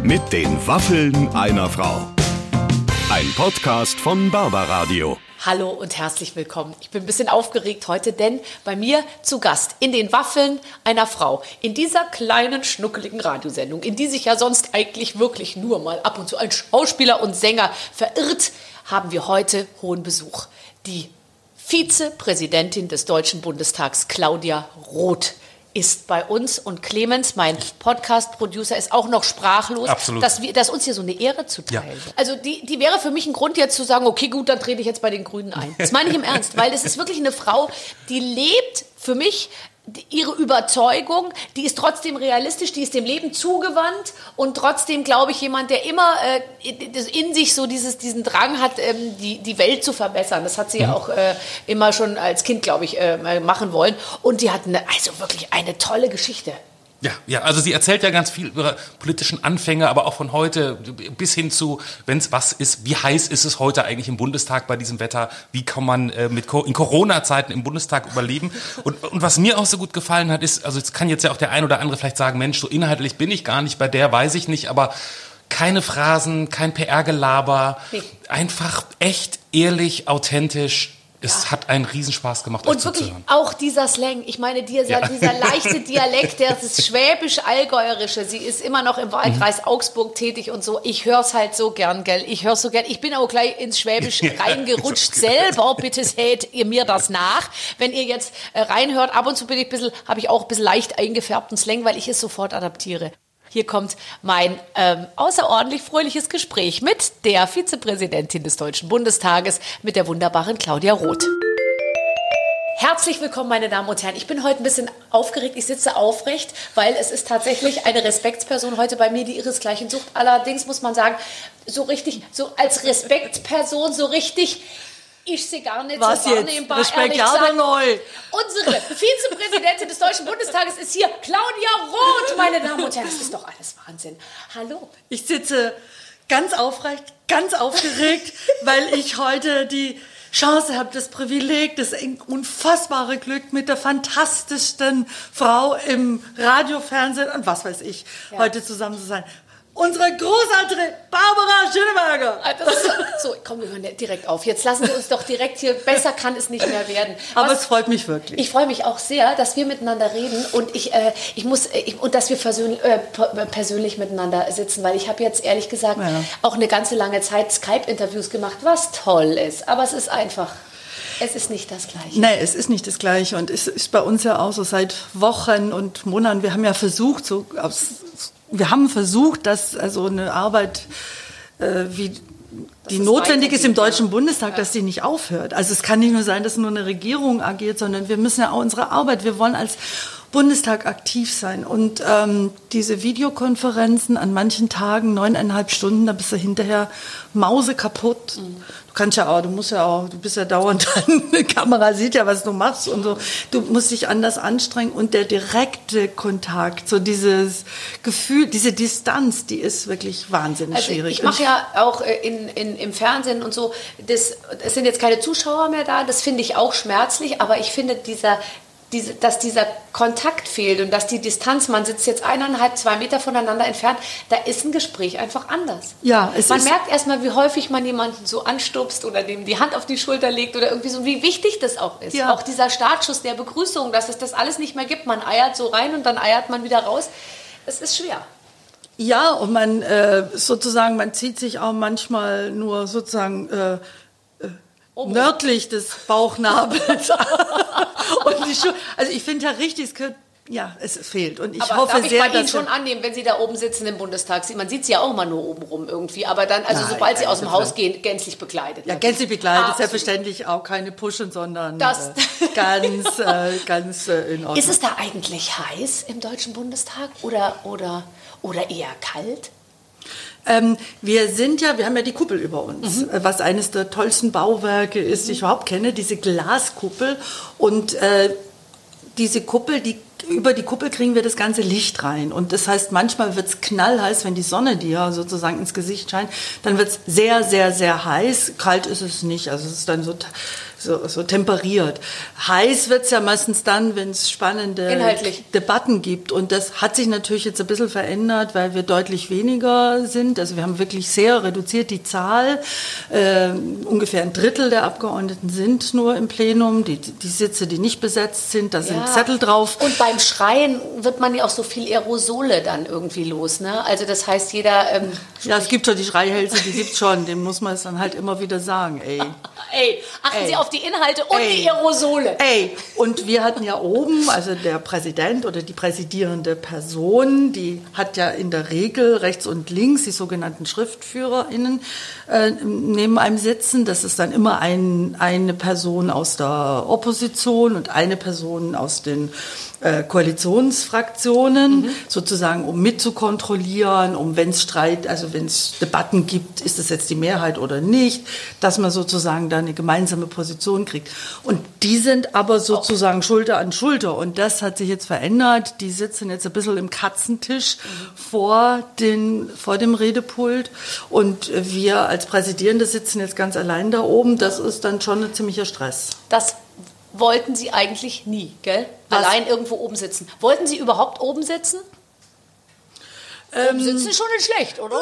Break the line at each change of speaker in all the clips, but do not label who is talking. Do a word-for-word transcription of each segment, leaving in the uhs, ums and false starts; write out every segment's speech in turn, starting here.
Mit den Waffeln einer Frau. Ein Podcast von Barbaradio.
Hallo und herzlich willkommen. Ich bin ein bisschen aufgeregt heute, denn bei mir zu Gast in den Waffeln einer Frau, in dieser kleinen, schnuckeligen Radiosendung, in die sich ja sonst eigentlich wirklich nur mal ab und zu ein Schauspieler und Sänger verirrt, haben wir heute hohen Besuch. Die Vizepräsidentin des Deutschen Bundestags, Claudia Roth, ist bei uns, und Clemens, mein Podcast-Producer, ist auch noch sprachlos,
Absolut.
Dass, wir, dass uns hier so eine Ehre zuteil wird.
Ja.
Also die, die wäre für mich ein Grund jetzt zu sagen, okay gut, dann trete ich jetzt bei den Grünen ein. Das meine ich im Ernst, weil es ist wirklich eine Frau, die lebt für mich ihre Überzeugung, die ist trotzdem realistisch, die ist dem Leben zugewandt und trotzdem, glaube ich, jemand, der immer äh, in sich so dieses, diesen Drang hat, ähm, die, die Welt zu verbessern. Das hat sie ja auch äh, immer schon als Kind, glaube ich, äh, machen wollen. Und die hat eine, also wirklich eine tolle Geschichte.
Ja, ja, also sie erzählt ja ganz viel über ihre politischen Anfänge, aber auch von heute bis hin zu, wenn es was ist, wie heiß ist es heute eigentlich im Bundestag bei diesem Wetter, wie kann man äh, mit Co- in Corona-Zeiten im Bundestag überleben. Und, und was mir auch so gut gefallen hat, ist, also jetzt kann jetzt ja auch der ein oder andere vielleicht sagen, Mensch, so inhaltlich bin ich gar nicht bei der, weiß ich nicht, aber keine Phrasen, kein P R-Gelaber, nee. Einfach echt, ehrlich, authentisch. Es ja. hat einen Riesenspaß gemacht, euch
und wirklich
zuzuhören.
Auch dieser Slang, ich meine, dieser, ja. dieser leichte Dialekt, der das Schwäbisch-Allgäuerische, sie ist immer noch im Wahlkreis mhm. Augsburg tätig und so, ich höre es halt so gern, gell, ich höre so gern, ich bin auch gleich ins Schwäbisch reingerutscht selber, bitte seht ihr mir das nach, wenn ihr jetzt äh, reinhört, ab und zu bin ich ein bisschen, habe ich auch ein bisschen leicht eingefärbten Slang, weil ich es sofort adaptiere. Hier kommt mein ähm, außerordentlich fröhliches Gespräch mit der Vizepräsidentin des Deutschen Bundestages, mit der wunderbaren Claudia Roth. Herzlich willkommen, meine Damen und Herren. Ich bin heute ein bisschen aufgeregt. Ich sitze aufrecht, weil es ist tatsächlich eine Respektsperson heute bei mir, die ihresgleichen sucht. Allerdings muss man sagen, so richtig, so als Respektsperson, so richtig... Ich sehe gar nicht
Was
so wahrnehmbar,
jetzt? Respekt, ja oder neu?
Unsere Vizepräsidentin des Deutschen Bundestages ist hier, Claudia Roth, meine Damen und Herren. Das ist doch alles Wahnsinn. Hallo.
Ich sitze ganz aufrecht, ganz aufgeregt, weil ich heute die Chance habe, das Privileg, das unfassbare Glück, mit der fantastischsten Frau im Radio, Fernsehen und was weiß ich, ja. heute zusammen zu sein. Unsere großartige Barbara Schöneberger.
Das ist so, so, komm, wir hören direkt auf. Jetzt lassen Sie uns doch direkt hier, besser kann es nicht mehr werden.
Aber
Was,
es freut mich wirklich.
Ich freue mich auch sehr, dass wir miteinander reden und ich, äh, ich muss, ich, und dass wir persönlich, äh, persönlich miteinander sitzen, weil ich habe jetzt ehrlich gesagt ja. auch eine ganze lange Zeit Skype-Interviews gemacht, was toll ist. Aber es ist einfach... Es ist nicht das Gleiche.
Nein, es ist nicht das Gleiche. Und es ist bei uns ja auch so seit Wochen und Monaten. Wir haben ja versucht, so aus, wir haben versucht, dass also eine Arbeit äh, wie die notwendig ist im Deutschen Bundestag, dass die nicht aufhört. Also es kann nicht nur sein, dass nur eine Regierung agiert, sondern wir müssen ja auch unsere Arbeit, wir wollen als Bundestag aktiv sein. Und ähm, diese Videokonferenzen an manchen Tagen, neuneinhalb Stunden, da bist du hinterher mausekaputt. Mhm. Du kannst ja auch, du musst ja auch, du bist ja dauernd dran, die Kamera sieht ja, was du machst und so. Du musst dich anders anstrengen und der direkte Kontakt, so dieses Gefühl, diese Distanz, die ist wirklich wahnsinnig
also
schwierig.
Ich mache ja auch in, in, im Fernsehen und so, das, es sind jetzt keine Zuschauer mehr da, das finde ich auch schmerzlich, aber ich finde dieser Diese, dass dieser Kontakt fehlt und dass die Distanz, man sitzt jetzt eineinhalb, zwei Meter voneinander entfernt, da ist ein Gespräch einfach anders.
Ja, es
man
ist
merkt erstmal, wie häufig man jemanden so anstupst oder dem die Hand auf die Schulter legt oder irgendwie so, wie wichtig das auch ist.
Ja.
Auch dieser Startschuss der Begrüßung, dass es das alles nicht mehr gibt. Man eiert so rein und dann eiert man wieder raus. Es ist schwer.
Ja, und man äh, sozusagen, man zieht sich auch manchmal nur sozusagen äh, nördlich des Bauchnabels. Und die Schu- also ich finde ja richtig, es gehört, ja, es fehlt. Und ich
aber
hoffe
darf ich
sehr,
bei Ihnen
dass
schon annehmen, wenn Sie da oben sitzen im Bundestag, man sieht sie ja auch immer nur oben rum irgendwie, aber dann, also
Nein,
sobald Sie
nein,
aus dem Haus gehen, gänzlich bekleidet.
ja, gänzlich bekleidet,
Absolut.
Selbstverständlich auch keine Puschen, sondern
Das-
äh, ganz, äh, ganz äh, in Ordnung.
Ist es da eigentlich heiß im Deutschen Bundestag oder, oder, oder eher kalt?
Ähm, wir sind ja, wir haben ja die Kuppel über uns,
Mhm.
äh, was eines der tollsten Bauwerke ist, die ich überhaupt kenne, diese Glaskuppel. Und äh, diese Kuppel, die, über die Kuppel kriegen wir das ganze Licht rein. Und das heißt, manchmal wird es knallheiß, wenn die Sonne dir sozusagen ins Gesicht scheint. Dann wird es sehr, sehr, sehr heiß. Kalt ist es nicht. Also es ist dann so so, so temperiert. Heiß wird's ja meistens dann, wenn es spannende
Inhaltlich.
Debatten gibt. Und das hat sich natürlich jetzt ein bisschen verändert, weil wir deutlich weniger sind. Also wir haben wirklich sehr reduziert die Zahl. Äh, ungefähr ein Drittel der Abgeordneten sind nur im Plenum. Die, die Sitze, die nicht besetzt sind, da sind
Ja.
Zettel drauf.
Und beim Schreien wird man ja auch so viel Aerosole dann irgendwie los, ne? Also das heißt, jeder... Ähm,
Ja, es gibt schon die Schreihälse, die gibt's schon. Dem muss man es dann halt immer wieder sagen, ey.
Ey, achten
Ey.
Sie auf die Inhalte und
Ey.
die Aerosole.
Ey, und wir hatten ja oben, also der Präsident oder die präsidierende Person, die hat ja in der Regel rechts und links die sogenannten SchriftführerInnen äh, neben einem sitzen. Das ist dann immer ein, eine Person aus der Opposition und eine Person aus den äh, Koalitionsfraktionen, mhm. sozusagen, um mitzukontrollieren, um wenn es Streit, also wenn es Debatten gibt, ist das jetzt die Mehrheit oder nicht, dass man sozusagen da eine gemeinsame Position kriegt. Und die sind aber sozusagen Schulter an Schulter. Und das hat sich jetzt verändert. Die sitzen jetzt ein bisschen im Katzentisch mhm. vor, den, vor dem Redepult. Und wir als Präsidierende sitzen jetzt ganz allein da oben. Das ist dann schon ein ziemlicher Stress.
Das wollten Sie eigentlich nie, gell?
Was?
Allein irgendwo oben sitzen. Wollten Sie überhaupt oben sitzen?
Ähm,
oben sitzen ist schon nicht schlecht, oder?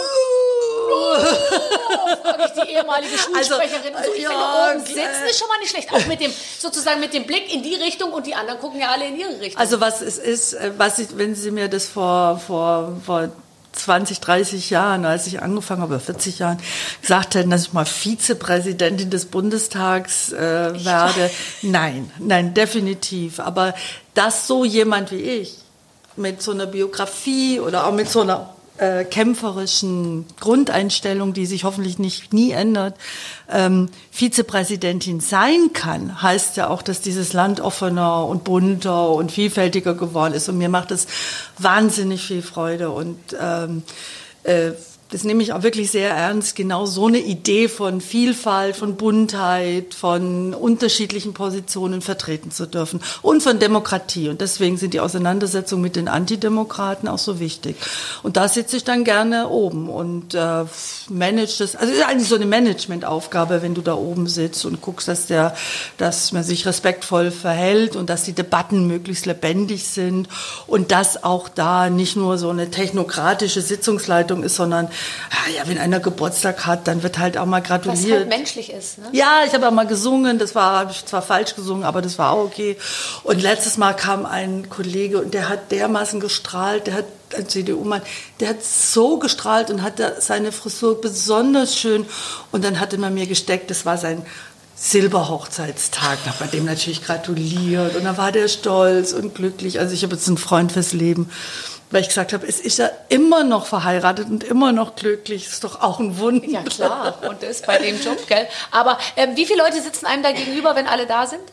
Oh, frage ich die ehemalige Schulsprecherin.
Also,
so, ich
ja,
finde, oben
äh,
sitzen ist schon mal nicht schlecht. Auch mit dem, sozusagen mit dem Blick in die Richtung und die anderen gucken ja alle in ihre Richtung.
Also was es ist, was ich, wenn Sie mir das vor, vor, vor zwanzig, dreißig Jahren, als ich angefangen habe, vierzig Jahren, gesagt hätten, dass ich mal Vizepräsidentin des Bundestags äh, werde. Nein, nein, definitiv. Aber dass so jemand wie ich mit so einer Biografie oder auch mit so einer äh, kämpferischen Grundeinstellung, die sich hoffentlich nicht nie ändert, ähm, Vizepräsidentin sein kann, heißt ja auch, dass dieses Land offener und bunter und vielfältiger geworden ist. Und mir macht es wahnsinnig viel Freude. Und ähm, äh, das nehme ich auch wirklich sehr ernst, genau so eine Idee von Vielfalt, von Buntheit, von unterschiedlichen Positionen vertreten zu dürfen und von Demokratie. Und deswegen sind die Auseinandersetzungen mit den Antidemokraten auch so wichtig. Und da sitze ich dann gerne oben und äh, manage das. Also es ist eigentlich so eine Managementaufgabe, wenn du da oben sitzt und guckst, dass der, dass man sich respektvoll verhält und dass die Debatten möglichst lebendig sind und dass auch da nicht nur so eine technokratische Sitzungsleitung ist, sondern ja, wenn einer Geburtstag hat, dann wird halt auch mal gratuliert.
Was halt menschlich ist, ne?
Ja, ich habe auch mal gesungen, das war, habe ich zwar falsch gesungen, aber das war auch okay. Und letztes Mal kam ein Kollege und der hat dermaßen gestrahlt, der hat, ein C D U-Mann, der hat so gestrahlt und hatte seine Frisur besonders schön. Und dann hatte man mir gesteckt, das war sein Silberhochzeitstag, bei dem natürlich gratuliert. Und da war der stolz und glücklich. Also ich habe jetzt einen Freund fürs Leben. Weil ich gesagt habe, es ist ja immer noch verheiratet und immer noch glücklich. Das ist doch auch ein Wunder.
Ja, klar. Und das bei dem Job, gell? Aber ähm, wie viele Leute sitzen einem da gegenüber, wenn alle da sind?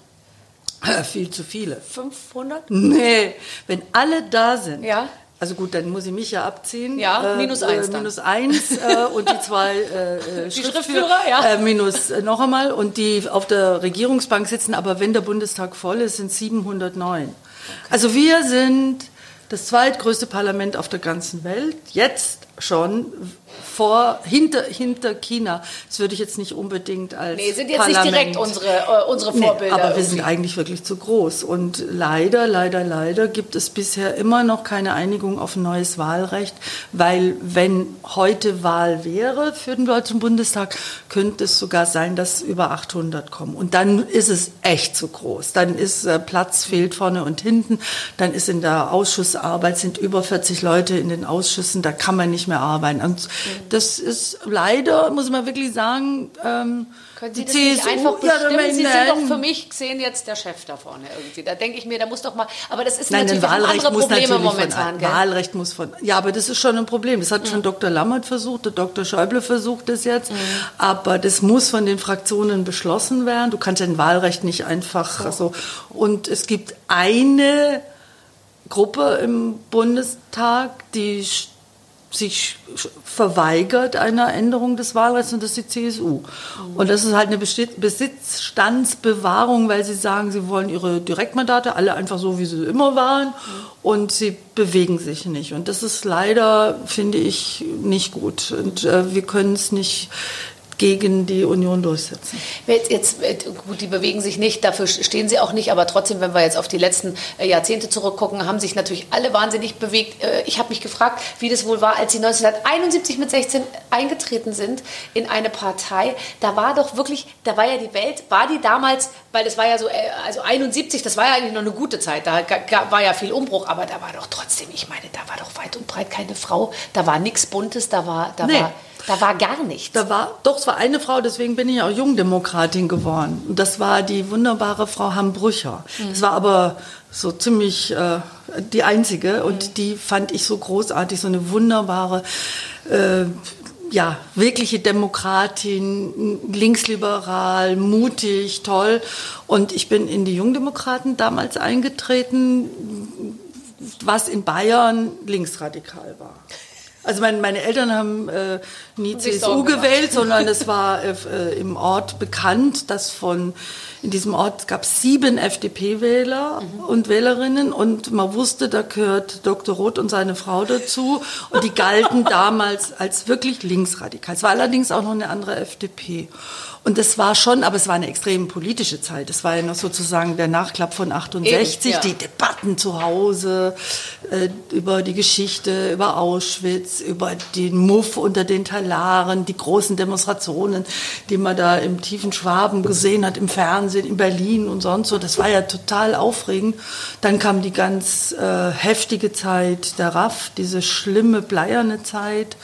Ja, viel zu viele.
fünfhundert?
Nee, wenn alle da sind.
Ja.
Also gut, dann muss ich mich ja abziehen.
Ja, minus eins
äh,
dann.
Minus eins äh, und die zwei äh,
Die
Schriftführer,
Schriftführer, ja.
äh, minus äh, noch einmal. Und die auf der Regierungsbank sitzen, aber wenn der Bundestag voll ist, sind siebenhundertneun. Okay. Also wir sind das zweitgrößte Parlament auf der ganzen Welt, jetzt schon vor, hinter, hinter China. Das würde ich jetzt nicht unbedingt als
Nee, sind jetzt
Parlament.
nicht direkt unsere, äh, unsere Vorbilder.
Nee, aber wir
irgendwie.
sind eigentlich wirklich zu groß. Und leider, leider, leider gibt es bisher immer noch keine Einigung auf ein neues Wahlrecht, weil wenn heute Wahl wäre für den Deutschen Bundestag, könnte es sogar sein, dass über achthundert kommen. Und dann ist es echt zu groß. Dann ist äh, Platz fehlt vorne und hinten. Dann ist in der Ausschussarbeit sind über vierzig Leute in den Ausschüssen. Da kann man nicht mehr arbeiten. Und das ist leider, muss man wirklich sagen, ähm,
Können Sie
die
das
C S U,
nicht einfach
ja,
bestimmen? Sie sind
nein.
doch für mich gesehen jetzt der Chef da vorne irgendwie. Da denke ich mir, da muss doch mal... Aber das ist
Nein, ein
natürlich
Wahlrecht
andere
muss
Probleme
natürlich
momentan,
von,
gell?
Wahlrecht muss von, ja, aber das ist schon ein Problem. Das hat mhm. schon Doktor Lammert versucht, der Doktor Schäuble versucht das jetzt, mhm. aber das muss von den Fraktionen beschlossen werden. Du kannst ja ein Wahlrecht nicht einfach so. Also, und es gibt eine Gruppe im Bundestag, die sich verweigert einer Änderung des Wahlrechts, und das ist die C S U. Mhm. Und das ist halt eine Besitzstandsbewahrung, weil sie sagen, sie wollen ihre Direktmandate alle einfach so, wie sie immer waren, mhm. und sie bewegen sich nicht. Und das ist leider, finde ich, nicht gut. Und äh, wir können es nicht gegen die Union durchsetzen.
Jetzt, jetzt, gut, die bewegen sich nicht, dafür stehen sie auch nicht, aber trotzdem, wenn wir jetzt auf die letzten Jahrzehnte zurückgucken, haben sich natürlich alle wahnsinnig bewegt. Ich habe mich gefragt, wie das wohl war, als sie neunzehnhunderteinundsiebzig mit sechzehn eingetreten sind in eine Partei. Da war doch wirklich, da war ja die Welt, war die damals, weil das war ja so, also einundsiebzig, das war ja eigentlich noch eine gute Zeit, da war ja viel Umbruch, aber da war doch trotzdem, ich meine, da war doch weit und breit keine Frau, da war nichts Buntes, da war, da
nee.
war... Da war gar nichts.
Da war, doch, es war eine Frau, deswegen bin ich auch Jungdemokratin geworden. Und das war die wunderbare Frau Hambrücher. Mhm. Das war aber so ziemlich äh, die einzige. Und mhm. die fand ich so großartig, so eine wunderbare, äh, ja, wirkliche Demokratin, linksliberal, mutig, toll. Und ich bin in die Jungdemokraten damals eingetreten, was in Bayern linksradikal war. Also meine, meine Eltern haben äh, nie C S U gewählt, sondern es war äh, im Ort bekannt, dass von in diesem Ort gab es sieben F D P-Wähler mhm. und Wählerinnen und man wusste, da gehört Doktor Roth und seine Frau dazu und die galten damals als wirklich linksradikal. Es war allerdings auch noch eine andere F D P. Und das war schon, aber es war eine extrem politische Zeit. Es war ja noch sozusagen der Nachklapp von achtundsechzig, Eben, ja. die Debatten zu Hause äh, über die Geschichte, über Auschwitz, über den Muff unter den Talaren, die großen Demonstrationen, die man da im tiefen Schwaben gesehen hat, im Fernsehen, in Berlin und sonst so. Das war ja total aufregend. Dann kam die ganz äh, heftige Zeit der R A F, diese schlimme, bleierne Zeit.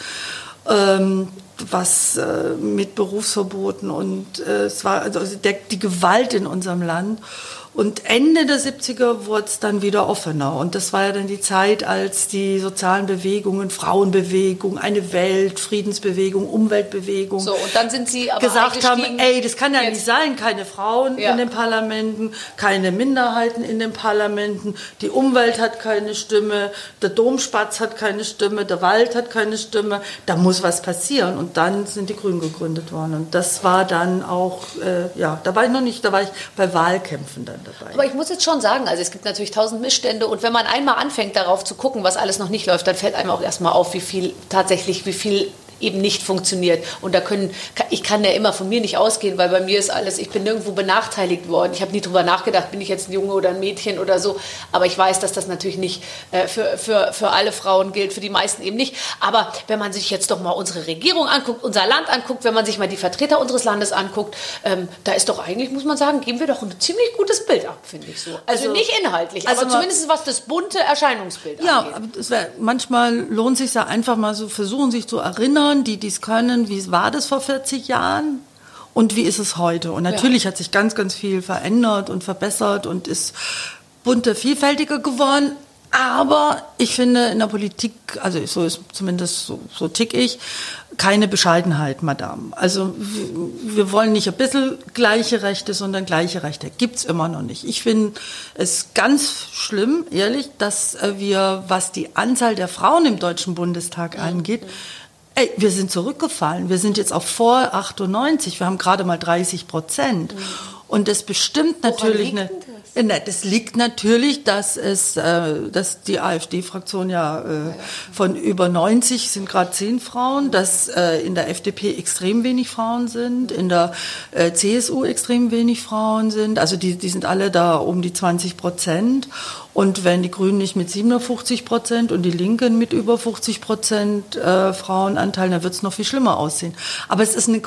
Ähm, was äh, mit Berufsverboten und äh, es war also der, die Gewalt in unserem Land. Und Ende der siebziger wurde es dann wieder offener. Und das war ja dann die Zeit, als die sozialen Bewegungen, Frauenbewegung, eine Welt, Friedensbewegung, Umweltbewegung
so, und dann sind Sie aber
gesagt haben, ey, das kann ja
jetzt.
nicht sein, keine Frauen ja. in den Parlamenten, keine Minderheiten in den Parlamenten, die Umwelt hat keine Stimme, der Domspatz hat keine Stimme, der Wald hat keine Stimme, da muss was passieren. Und dann sind die Grünen gegründet worden. Und das war dann auch, äh, ja, da war ich noch nicht, da war ich bei Wahlkämpfen dann dabei.
Aber ich muss jetzt schon sagen, also es gibt natürlich tausend Missstände und wenn man einmal anfängt darauf zu gucken, was alles noch nicht läuft, dann fällt einem auch erstmal auf, wie viel tatsächlich, wie viel eben nicht funktioniert. Und da können, ich kann ja immer von mir nicht ausgehen, weil bei mir ist alles, ich bin nirgendwo benachteiligt worden. Ich habe nie drüber nachgedacht, bin ich jetzt ein Junge oder ein Mädchen oder so. Aber ich weiß, dass das natürlich nicht äh, für, für, für alle Frauen gilt, für die meisten eben nicht. Aber wenn man sich jetzt doch mal unsere Regierung anguckt, unser Land anguckt, wenn man sich mal die Vertreter unseres Landes anguckt, ähm, da ist doch eigentlich, muss man sagen, geben wir doch ein ziemlich gutes Bild ab, finde ich so. Also, also nicht inhaltlich, also aber zumindest was das bunte Erscheinungsbild
ja,
angeht.
Ja, es wär, manchmal lohnt es sich ja einfach mal so versuchen, sich zu erinnern, die dies können, wie war das vor vierzig Jahren und wie ist es heute? Und natürlich ja. hat sich ganz, ganz viel verändert und verbessert und ist bunter, vielfältiger geworden. Aber ich finde in der Politik, also so ist zumindest so, so tick ich, keine Bescheidenheit, Madame. Also wir wollen nicht ein bisschen gleiche Rechte, sondern gleiche Rechte. Gibt's immer noch nicht. Ich finde es ganz schlimm, ehrlich, dass wir, was die Anzahl der Frauen im Deutschen Bundestag angeht, ey, wir sind zurückgefallen. Wir sind jetzt auf vor achtundneunzig. Wir haben gerade mal dreißig Prozent. Und das bestimmt natürlich eine. Das? das liegt natürlich, dass es, äh, dass die AfD-Fraktion ja, äh, von über neunzig sind gerade zehn Frauen, dass äh, in der F D P extrem wenig Frauen sind, in der äh, C S U extrem wenig Frauen sind. Also die, die sind alle da um die zwanzig Prozent. Und wenn die Grünen nicht mit siebenundfünfzig Prozent und die Linken mit über fünfzig Prozent äh, Frauenanteil, dann wird es noch viel schlimmer aussehen. Aber es ist ein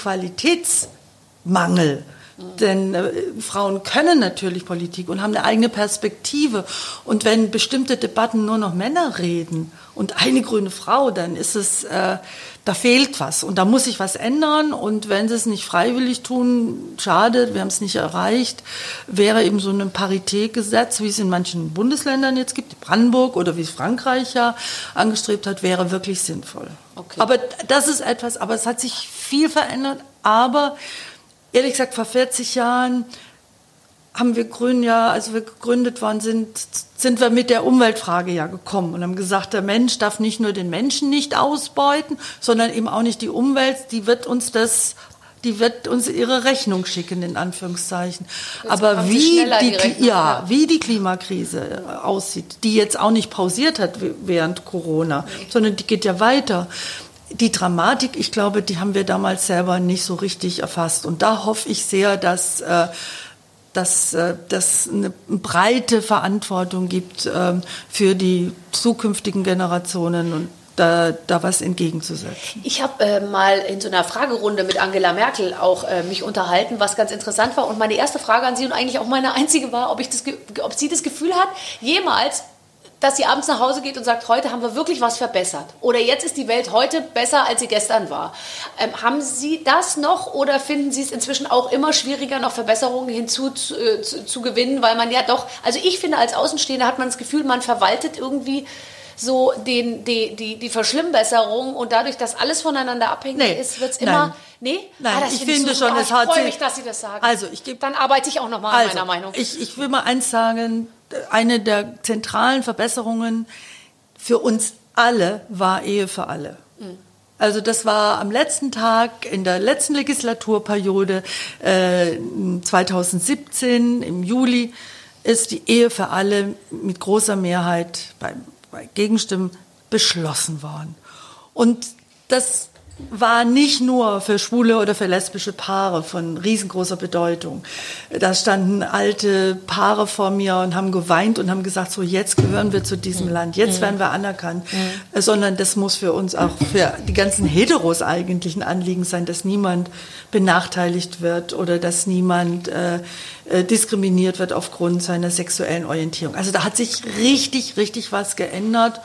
Qualitätsmangel. Denn äh, Frauen können natürlich Politik und haben eine eigene Perspektive. Und wenn bestimmte Debatten nur noch Männer reden und eine grüne Frau, dann ist es, äh, da fehlt was. Und da muss sich was ändern. Und wenn sie es nicht freiwillig tun, schade, wir haben es nicht erreicht, wäre eben so ein Paritätgesetz, wie es in manchen Bundesländern jetzt gibt, Brandenburg oder wie es Frankreich ja angestrebt hat, wäre wirklich sinnvoll. Okay. Aber das ist etwas, aber es hat sich viel verändert. Aber ehrlich gesagt, vor vierzig Jahren haben wir Grünen ja, als wir gegründet worden sind, sind wir mit der Umweltfrage ja gekommen und haben gesagt, der Mensch darf nicht nur den Menschen nicht ausbeuten, sondern eben auch nicht die Umwelt, die wird uns das, die wird uns ihre Rechnung schicken, in Anführungszeichen. Jetzt Aber wie die, die Rechnung, ja, ja, wie die Klimakrise aussieht, die jetzt auch nicht pausiert hat während Corona, nee. sondern die geht ja weiter. die Dramatik, ich glaube, die haben wir damals selber nicht so richtig erfasst. Und da hoffe ich sehr, dass äh, dass es eine breite Verantwortung gibt äh, für die zukünftigen Generationen und da, da was entgegenzusetzen.
Ich habe äh, mal in so einer Fragerunde mit Angela Merkel auch äh, mich unterhalten, was ganz interessant war. Und meine erste Frage an Sie und eigentlich auch meine einzige war, ob, ich das, ob sie das Gefühl hat, jemals, dass sie abends nach Hause geht und sagt, heute haben wir wirklich was verbessert. Oder jetzt ist die Welt heute besser, als sie gestern war. Ähm, haben Sie das noch oder finden Sie es inzwischen auch immer schwieriger, noch Verbesserungen hinzu zu, äh, zu, zu gewinnen? Weil man ja doch, also ich finde, als Außenstehender hat man das Gefühl, man verwaltet irgendwie so den, die, die, die Verschlimmbesserung und dadurch, dass alles voneinander abhängig nee, ist, wird es immer...
Nein.
Nee?
Nein,
ah, das
ich
find
finde
ich so,
schon,
oh,
es hat
ich freue
sich...
mich, dass Sie das sagen.
Also, ich geb,
Dann arbeite ich auch noch mal an
also,
meiner Meinung.
Ich, ich will mal eins sagen, eine der zentralen Verbesserungen für uns alle war Ehe für alle. Mhm. Also das war am letzten Tag in der letzten Legislaturperiode äh, zweitausendsiebzehn im Juli ist die Ehe für alle mit großer Mehrheit bei, bei Gegenstimmen beschlossen worden. Und das war nicht nur für schwule oder für lesbische Paare von riesengroßer Bedeutung. Da standen alte Paare vor mir und haben geweint und haben gesagt, so jetzt gehören wir zu diesem Land, jetzt werden wir anerkannt. Mhm. Sondern das muss für uns auch, für die ganzen Heteros eigentlich ein Anliegen sein, dass niemand benachteiligt wird oder dass niemand äh, äh, diskriminiert wird aufgrund seiner sexuellen Orientierung. Also da hat sich richtig, richtig was geändert.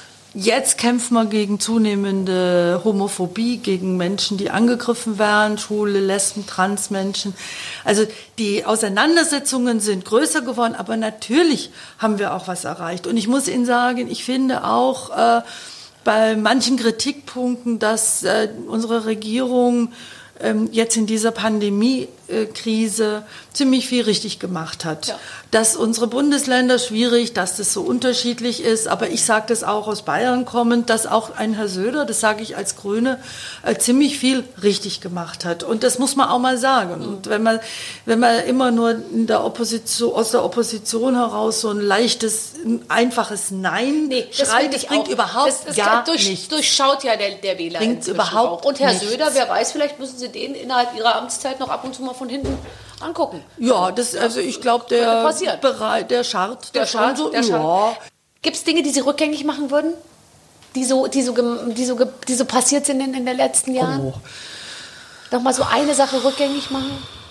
Jetzt kämpfen wir gegen zunehmende Homophobie, gegen Menschen, die angegriffen werden, Schwule, Lesben, Transmenschen. Also die Auseinandersetzungen sind größer geworden, aber natürlich haben wir auch was erreicht. Und ich muss Ihnen sagen, ich finde auch äh, bei manchen Kritikpunkten, dass äh, unsere Regierung ähm, jetzt in dieser Pandemiekrise ziemlich viel richtig gemacht hat. Ja. Dass unsere Bundesländer schwierig, dass das so unterschiedlich ist, aber ich sage das auch aus Bayern kommend, dass auch ein Herr Söder, das sage ich als Grüne, äh, ziemlich viel richtig gemacht hat. Und das muss man auch mal sagen. Mhm. Und wenn man, wenn man immer nur in der Opposition, aus der Opposition heraus so ein leichtes, ein einfaches Nein
nee, das
schreit, das bringt auch überhaupt
das, das
gar
durch,
nichts.
Durchschaut ja der, der Wähler
bringt überhaupt
auch. Und Herr
nichts.
Söder, wer weiß, vielleicht müssen Sie den innerhalb Ihrer Amtszeit noch ab und zu mal von hinten angucken.
Ja, das, also ich glaube, der bereit, der scharrt,
der scharrt,
so,
der
ja.
Gibt es Dinge, die Sie rückgängig machen würden, die so, die so, die so, die so passiert sind in, in den letzten Jahren? Oh. Nochmal so eine Sache rückgängig machen?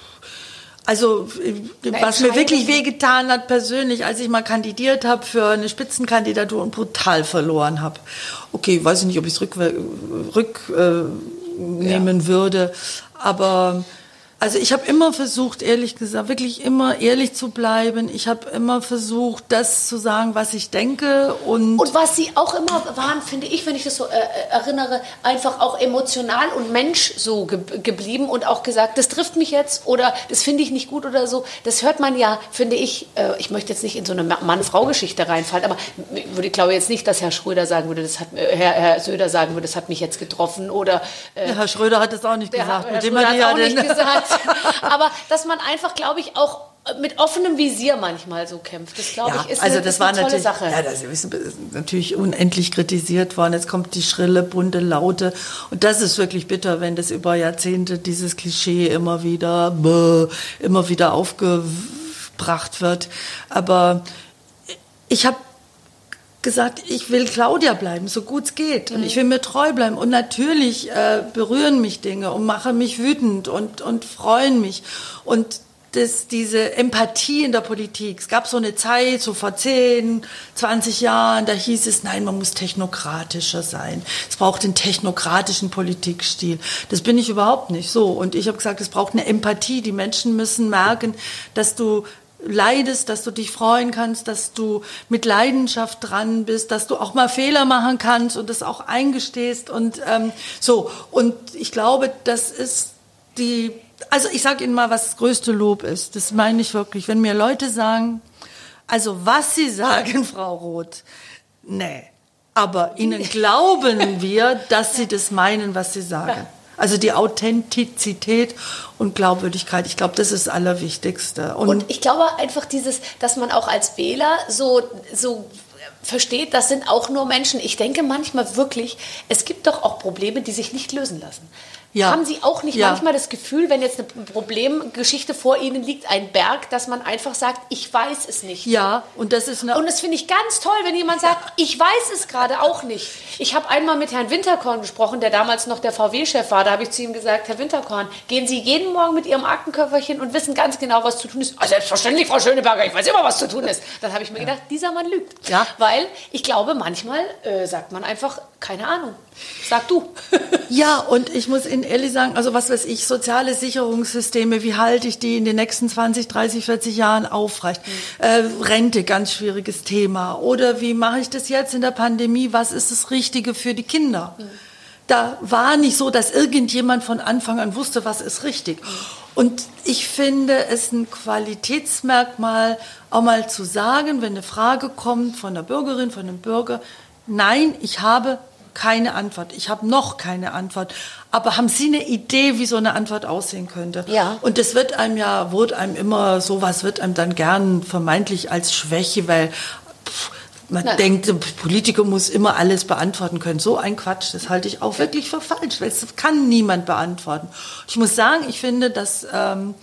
Also, was mir wirklich wehgetan hat persönlich, als ich mal kandidiert habe für eine Spitzenkandidatur und brutal verloren habe. Okay, weiß ich nicht, ob ich es rücknehmen rück, äh, ja. würde, aber... Also ich habe immer versucht, ehrlich gesagt, wirklich immer ehrlich zu bleiben. Ich habe immer versucht, das zu sagen, was ich denke. Und,
und was Sie auch immer waren, finde ich, wenn ich das so äh, erinnere, einfach auch emotional und Mensch so ge- geblieben und auch gesagt, das trifft mich jetzt oder das finde ich nicht gut oder so. Das hört man ja, finde ich, äh, ich möchte jetzt nicht in so eine Mann-Frau-Geschichte reinfallen, aber ich glaube jetzt nicht, dass Herr Schröder sagen würde, das hat, äh, Herr, Herr Söder sagen würde, das hat mich jetzt getroffen oder... Äh,
ja, Herr Schröder hat es auch nicht
der,
gesagt.
Herr mit dem Schröder hat ja auch nicht gesagt. Aber dass man einfach, glaube ich, auch mit offenem Visier manchmal so kämpft, das glaube
ja,
ich ist
also
eine,
das
ist
war
eine tolle
natürlich,
Sache.
Ja, das ist natürlich unendlich kritisiert worden. Jetzt kommt die schrille, bunte Laute und das ist wirklich bitter, wenn das über Jahrzehnte dieses Klischee immer wieder, bäh, immer wieder aufgebracht wird. Aber ich habe gesagt, ich will Claudia bleiben, so gut es geht. Und ich will mir treu bleiben. Und natürlich äh, berühren mich Dinge und machen mich wütend und, und freuen mich. Und das, diese Empathie in der Politik. Es gab so eine Zeit, so vor zehn, zwanzig Jahren, da hieß es, nein, man muss technokratischer sein. Es braucht den technokratischen Politikstil. Das bin ich überhaupt nicht so. Und ich habe gesagt, es braucht eine Empathie. Die Menschen müssen merken, dass du leidest, dass du dich freuen kannst, dass du mit Leidenschaft dran bist, dass du auch mal Fehler machen kannst und das auch eingestehst und ähm, so. Und ich glaube, das ist die, also ich sage Ihnen mal, was das größte Lob ist. Das meine ich wirklich. Wenn mir Leute sagen, also was Sie sagen, Frau Roth, nee, aber Ihnen glauben wir, dass Sie das meinen, was Sie sagen. Also die Authentizität und Glaubwürdigkeit, ich glaube, das ist das Allerwichtigste.
Und, und ich glaube einfach dieses, dass man auch als Wähler so, so versteht, das sind auch nur Menschen. Ich denke manchmal wirklich, es gibt doch auch Probleme, die sich nicht lösen lassen. Ja. Haben Sie auch nicht ja. manchmal das Gefühl, wenn jetzt eine Problemgeschichte vor Ihnen liegt, ein Berg, dass man einfach sagt, ich weiß es nicht?
Ja, und das ist eine...
Und das finde ich ganz toll, wenn jemand sagt, ich weiß es gerade auch nicht. Ich habe einmal mit Herrn Winterkorn gesprochen, der damals noch der V W-Chef war. Da habe ich zu ihm gesagt, Herr Winterkorn, gehen Sie jeden Morgen mit Ihrem Aktenköfferchen und wissen ganz genau, was zu tun ist? Also selbstverständlich, Frau Schöneberger, ich weiß immer, was zu tun ist. Dann habe ich mir gedacht, dieser Mann lügt.
Ja.
Weil ich glaube, manchmal äh, sagt man einfach, keine Ahnung. Sag du.
Ja, und ich muss Ihnen ehrlich sagen, also was weiß ich, soziale Sicherungssysteme, wie halte ich die in den nächsten zwanzig, dreißig, vierzig Jahren aufrecht? Äh, Rente, ganz schwieriges Thema. Oder wie mache ich das jetzt in der Pandemie? Was ist das Richtige für die Kinder? Mhm. Da war nicht so, dass irgendjemand von Anfang an wusste, was ist richtig. Und ich finde es ein Qualitätsmerkmal, auch mal zu sagen, wenn eine Frage kommt von einer Bürgerin, von einem Bürger, nein, ich habe keine Antwort. Ich habe noch keine Antwort. Aber haben Sie eine Idee, wie so eine Antwort aussehen könnte?
Ja.
Und das wird einem ja, wurde einem immer, sowas wird einem dann gern vermeintlich als Schwäche, weil pff, man Nein. denkt, ein Politiker muss immer alles beantworten können. So ein Quatsch, das halte ich auch wirklich für falsch, weil es kann niemand beantworten. Ich muss sagen, ich finde, dass ähm,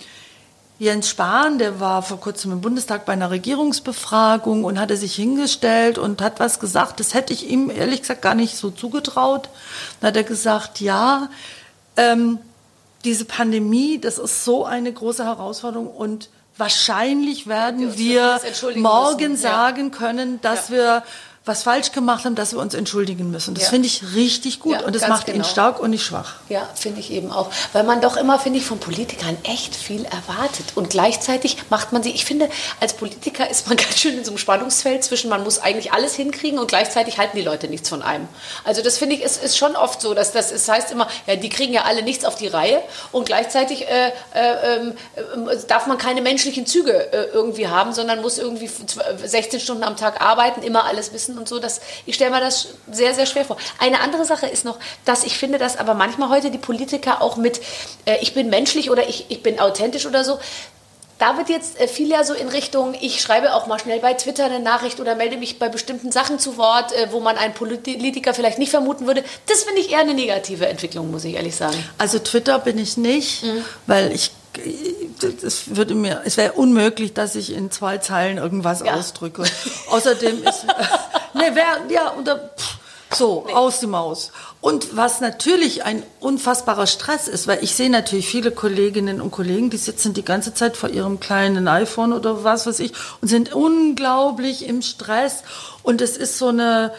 Jens Spahn, der war vor kurzem im Bundestag bei einer Regierungsbefragung und hatte sich hingestellt und hat was gesagt, das hätte ich ihm ehrlich gesagt gar nicht so zugetraut. Dann hat er gesagt, ja, ähm, diese Pandemie, das ist so eine große Herausforderung und wahrscheinlich werden wir morgen sagen können, dass ja. wir was falsch gemacht haben, dass wir uns entschuldigen müssen. Das ja. finde ich richtig gut ja, und das macht genau. ihn stark und nicht schwach.
Ja, finde ich eben auch. Weil man doch immer, finde ich, von Politikern echt viel erwartet. Und gleichzeitig macht man sie, ich finde, als Politiker ist man ganz schön in so einem Spannungsfeld zwischen, man muss eigentlich alles hinkriegen und gleichzeitig halten die Leute nichts von einem. Also das finde ich, ist, ist schon oft so, dass das, es heißt immer, ja, die kriegen ja alle nichts auf die Reihe und gleichzeitig äh, äh, äh, darf man keine menschlichen Züge äh, irgendwie haben, sondern muss irgendwie sechzehn Stunden am Tag arbeiten, immer alles wissen und so. Das, ich stelle mir das sehr, sehr schwer vor. Eine andere Sache ist noch, dass ich finde, dass aber manchmal heute die Politiker auch mit äh, ich bin menschlich oder ich, ich bin authentisch oder so, da wird jetzt äh, viel ja so in Richtung, ich schreibe auch mal schnell bei Twitter eine Nachricht oder melde mich bei bestimmten Sachen zu Wort, äh, wo man einen Politiker vielleicht nicht vermuten würde. Das finde ich eher eine negative Entwicklung, muss ich ehrlich sagen.
Also Twitter bin ich nicht, mhm. weil ich es würde mir, es wäre unmöglich, dass ich in zwei Zeilen irgendwas ja. ausdrücke. Außerdem ist, ne, wer, ja, oder, so, nee. aus die Maus. Und was natürlich ein unfassbarer Stress ist, weil ich sehe natürlich viele Kolleginnen und Kollegen, die sitzen die ganze Zeit vor ihrem kleinen iPhone oder was weiß ich und sind unglaublich im Stress und es ist so eine,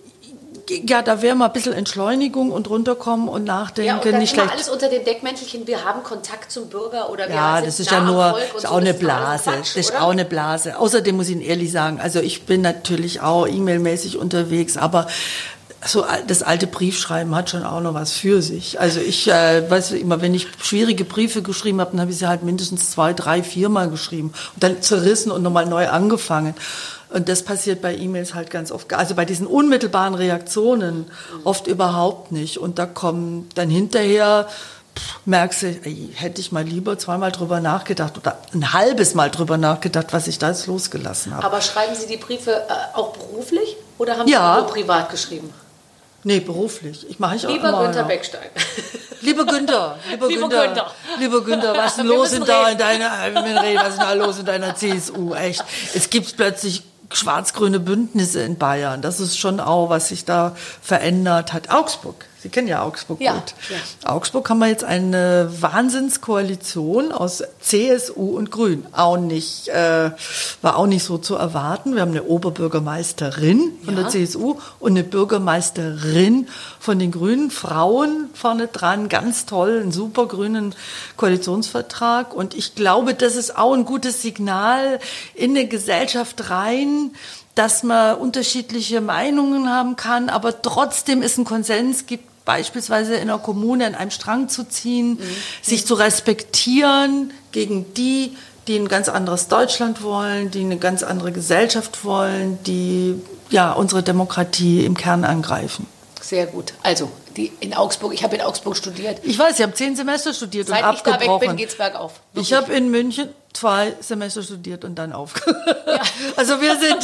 ja, da wäre mal ein bisschen Entschleunigung und runterkommen und nachdenken. Ja, und dann
nicht immer alles unter dem Deckmäntelchen, wir haben Kontakt zum Bürger oder wir
ja,
sind
das ist ja nur, ist auch
so,
eine Blase. Quatsch, das ist oder? auch eine Blase. Außerdem muss ich Ihnen ehrlich sagen, also ich bin natürlich auch E-Mail-mäßig unterwegs, aber so das alte Briefschreiben hat schon auch noch was für sich. Also ich äh, weiß immer, wenn ich schwierige Briefe geschrieben habe, dann habe ich sie halt mindestens zwei, drei, viermal geschrieben und dann zerrissen und nochmal neu angefangen. Und das passiert bei E-Mails halt ganz oft, also bei diesen unmittelbaren Reaktionen oft überhaupt nicht. Und da kommen dann hinterher, pff, merkst du, ey, hätte ich mal lieber zweimal drüber nachgedacht oder ein halbes Mal drüber nachgedacht, was ich da jetzt losgelassen habe.
Aber schreiben Sie die Briefe äh, auch beruflich oder haben
ja.
Sie nur privat geschrieben?
Nee, beruflich. Ich mache ich auch
Lieber
immer
Günther
noch.
Beckstein.
Lieber Günther, lieber,
lieber
Günther,
Günther,
lieber Günther, was ist denn los in da in deiner, was ist da los in deiner C S U? Echt? Es gibt plötzlich schwarz-grüne Bündnisse in Bayern. Das ist schon auch, was sich da verändert hat. Augsburg. Sie kennen ja Augsburg
ja,
gut.
Ja.
Augsburg haben wir jetzt eine Wahnsinnskoalition aus C S U und Grün. Auch nicht, äh, war auch nicht so zu erwarten. Wir haben eine Oberbürgermeisterin von ja. der C S U und eine Bürgermeisterin von den Grünen. Frauen vorne dran, ganz toll, einen super grünen Koalitionsvertrag. Und ich glaube, das ist auch ein gutes Signal in eine Gesellschaft rein, dass man unterschiedliche Meinungen haben kann, aber trotzdem es einen Konsens gibt, beispielsweise in einer Kommune an einem Strang zu ziehen, mhm. sich zu respektieren gegen die, die ein ganz anderes Deutschland wollen, die eine ganz andere Gesellschaft wollen, die ja unsere Demokratie im Kern angreifen.
Sehr gut. Also die in Augsburg, ich habe in Augsburg studiert.
Ich weiß, ich habe zehn Semester studiert
Seit
und abgebrochen.
Seit ich da weg bin, geht's bergauf.
Wirklich. Ich habe in München, zwei Semester studiert und dann aufgehört. Ja. Also wir sind...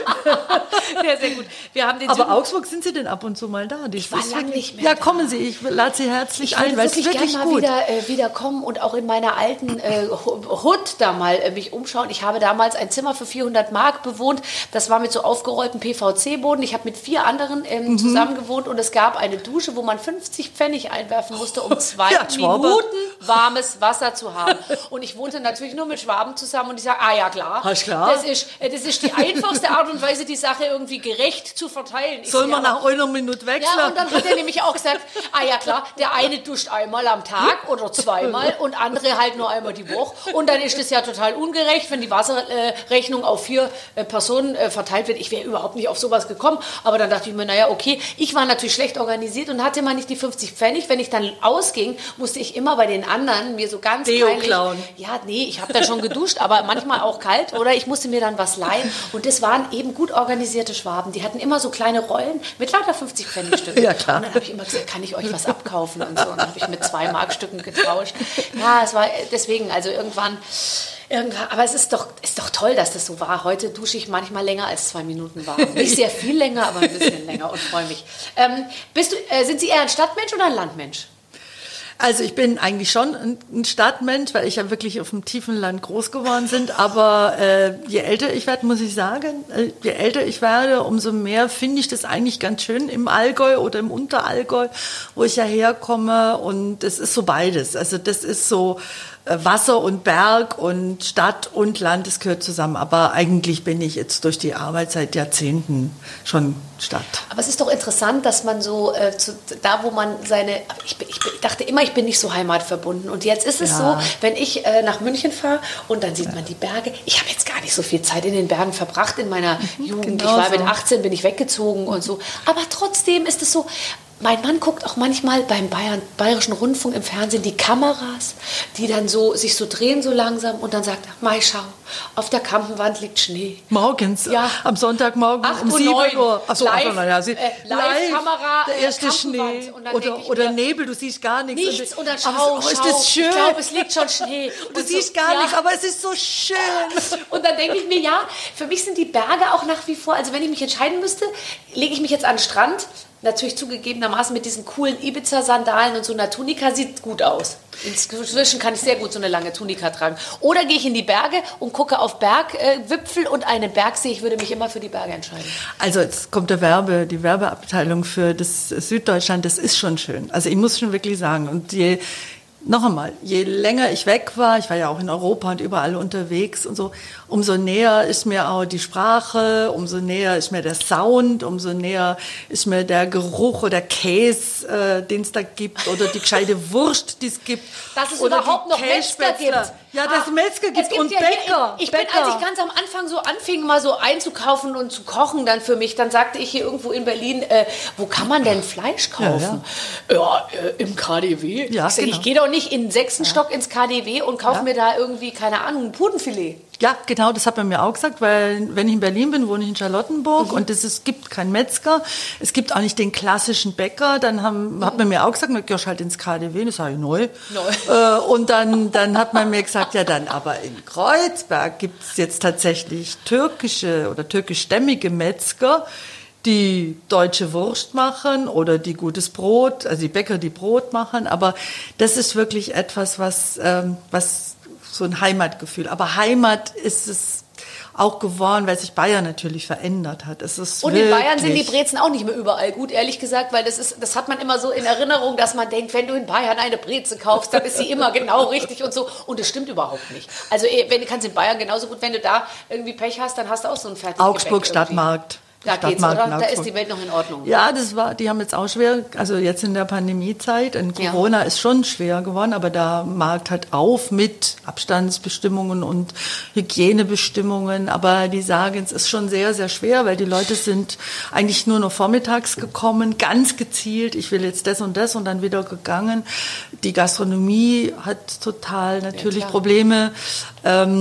ja, sehr gut. Wir haben den
Aber
Süden
Augsburg, sind Sie denn ab und zu mal da? Die
ich war lange nicht mehr
Ja,
da.
kommen Sie, ich lade Sie herzlich
ich
ein, weil es
wirklich
wirklich
gerne mal
gut.
wieder, äh, wieder kommen und auch in meiner alten äh, Hut da mal äh, mich umschauen. Ich habe damals ein Zimmer für vierhundert Mark bewohnt. Das war mit so aufgerolltem P V C-Boden. Ich habe mit vier anderen ähm, mhm. zusammen gewohnt und es gab eine Dusche, wo man fünfzig Pfennig einwerfen musste, um zwei
ja,
Minuten warmes Wasser zu haben. Und ich wohnte natürlich nur mit Schwaben zusammen und ich sage, ah ja klar,
Hast klar.
Das, ist, das ist die einfachste Art und Weise, die Sache irgendwie gerecht zu verteilen. Ich
Soll man
aber,
nach einer Minute wechseln?
Ja, und dann hat er nämlich auch gesagt, ah ja klar, der eine duscht einmal am Tag oder zweimal und andere halt nur einmal die Woche. Und dann ist es ja total ungerecht, wenn die Wasserrechnung auf vier äh, Personen äh, verteilt wird. Ich wäre überhaupt nicht auf sowas gekommen. Aber dann dachte ich mir, naja, okay, ich war natürlich schlecht organisiert und hatte mal nicht die fünfzig Pfennig. Wenn ich dann ausging, musste ich immer bei den anderen mir so ganz
Deo
peinlich,
klauen.
Ja, nee, ich habe dann schon geduscht, aber manchmal auch kalt. Oder ich musste mir dann was leihen. Und das waren eben gut organisierte Schwaben. Die hatten immer so kleine Rollen mit lauter fünfzig Pfennigstücken.
Ja, klar.
Und dann habe ich immer gesagt, kann ich euch was abkaufen und so. Und dann habe ich mit zwei Markstücken getauscht. Ja, es war deswegen, also irgendwann, irgendwann aber es ist doch, ist doch toll, dass das so war. Heute dusche ich manchmal länger als zwei Minuten warm. Nicht sehr viel länger, aber ein bisschen länger und freue mich. Ähm, bist du, äh, sind Sie eher ein Stadtmensch oder ein Landmensch?
Also ich bin eigentlich schon ein Stadtmensch, weil ich ja wirklich auf dem tiefen Land groß geworden bin. Aber äh, je älter ich werde, muss ich sagen, äh, je älter ich werde, umso mehr finde ich das eigentlich ganz schön im Allgäu oder im Unterallgäu, wo ich ja herkomme. Und es ist so beides. Also das ist so äh, Wasser und Berg und Stadt und Land, das gehört zusammen. Aber eigentlich bin ich jetzt durch die Arbeit seit Jahrzehnten schon Stadt.
Aber es ist doch interessant, dass man so, äh, zu, da wo man seine, ich, ich, ich dachte immer, ich bin nicht so heimatverbunden. Und jetzt ist es ja so, wenn ich äh, nach München fahre und dann sieht ja. man die Berge. Ich habe jetzt gar nicht so viel Zeit in den Bergen verbracht in meiner Jugend. Genau ich war so. Mit achtzehn, bin ich weggezogen und so. Aber trotzdem ist es so, mein Mann guckt auch manchmal beim Bayern, Bayerischen Rundfunk im Fernsehen die Kameras, die dann so sich so drehen so langsam und dann sagt er, Mai, schau, auf der Kampenwand liegt Schnee.
Morgens, ja. Am Sonntagmorgen um sieben Uhr.
Achso, live, ja, äh, Live-Kamera,
der erste Schnee oder, oder mir, Nebel, du siehst gar nichts.
Nichts und dann schau,
oh,
schau,
ist das schön.
Ich glaube, es liegt schon Schnee.
Du und siehst so, gar ja. nichts, aber es ist so schön.
Und dann denke ich mir, ja, für mich sind die Berge auch nach wie vor, also wenn ich mich entscheiden müsste, lege ich mich jetzt an den Strand. Natürlich zugegebenermaßen mit diesen coolen Ibiza-Sandalen und so einer Tunika sieht gut aus. Inzwischen kann ich sehr gut so eine lange Tunika tragen. Oder gehe ich in die Berge und gucke auf Bergwipfel äh, und einen Bergsee. Ich würde mich immer für die Berge entscheiden.
Also jetzt kommt der Werbe, die Werbeabteilung für das Süddeutschland. Das ist schon schön. Also ich muss schon wirklich sagen. Und je Noch einmal, je länger ich weg war, ich war ja auch in Europa und überall unterwegs und so, umso näher ist mir auch die Sprache, umso näher ist mir der Sound, umso näher ist mir der Geruch oder Käse, äh, den es da gibt, oder die gescheite Wurst, die es gibt.
Dass es
oder
überhaupt noch Metzger gibt.
Ja, dass es Metzger gibt, gibt und
ja
Bäcker.
Hier, ich
Bäcker.
bin, als ich ganz am Anfang so anfing, mal so einzukaufen und zu kochen dann für mich, dann sagte ich hier irgendwo in Berlin, äh, wo kann man denn Fleisch kaufen? Ja, ja. ja äh, im K D W.
Ja,
ich sag,
genau.
ich gehe doch nicht in den sechsten ja. Stock ins K D W und kaufe ja. mir da irgendwie, keine Ahnung, ein Putenfilet.
Ja, genau, das hat man mir auch gesagt, weil wenn ich in Berlin bin, wohne ich in Charlottenburg mhm. und es, es gibt keinen Metzger, es gibt auch nicht den klassischen Bäcker, dann haben, mhm. hat man mir auch gesagt, man gehst halt ins K D W, das sage ich neu. neu. Äh, und dann, dann hat man mir gesagt, ja dann, aber in Kreuzberg gibt es jetzt tatsächlich türkische oder türkischstämmige Metzger, die deutsche Wurst machen oder die gutes Brot, also die Bäcker, die Brot machen, aber das ist wirklich etwas, was, ähm, was so ein Heimatgefühl. Aber Heimat ist es auch geworden, weil sich Bayern natürlich verändert hat. Es ist
und in Bayern sind die Brezen auch nicht mehr überall gut, ehrlich gesagt, weil das ist, das hat man immer so in Erinnerung, dass man denkt, wenn du in Bayern eine Breze kaufst, dann ist sie immer genau richtig und so. Und das stimmt überhaupt nicht. Also wenn du kannst in Bayern genauso gut, wenn du da irgendwie Pech hast, dann hast du auch so ein fertiges
Augsburg Stadtmarkt.
Da geht's, oder? Da ist die Welt noch in Ordnung.
Ja, das war, die haben jetzt auch schwer, also jetzt in der Pandemiezeit, in Corona ja. ist schon schwer geworden, aber der Markt hat auf mit Abstandsbestimmungen und Hygienebestimmungen, aber die sagen, es ist schon sehr, sehr schwer, weil die Leute sind eigentlich nur noch vormittags gekommen, ganz gezielt, ich will jetzt das und das und dann wieder gegangen. Die Gastronomie hat total natürlich ja, Probleme. Ähm,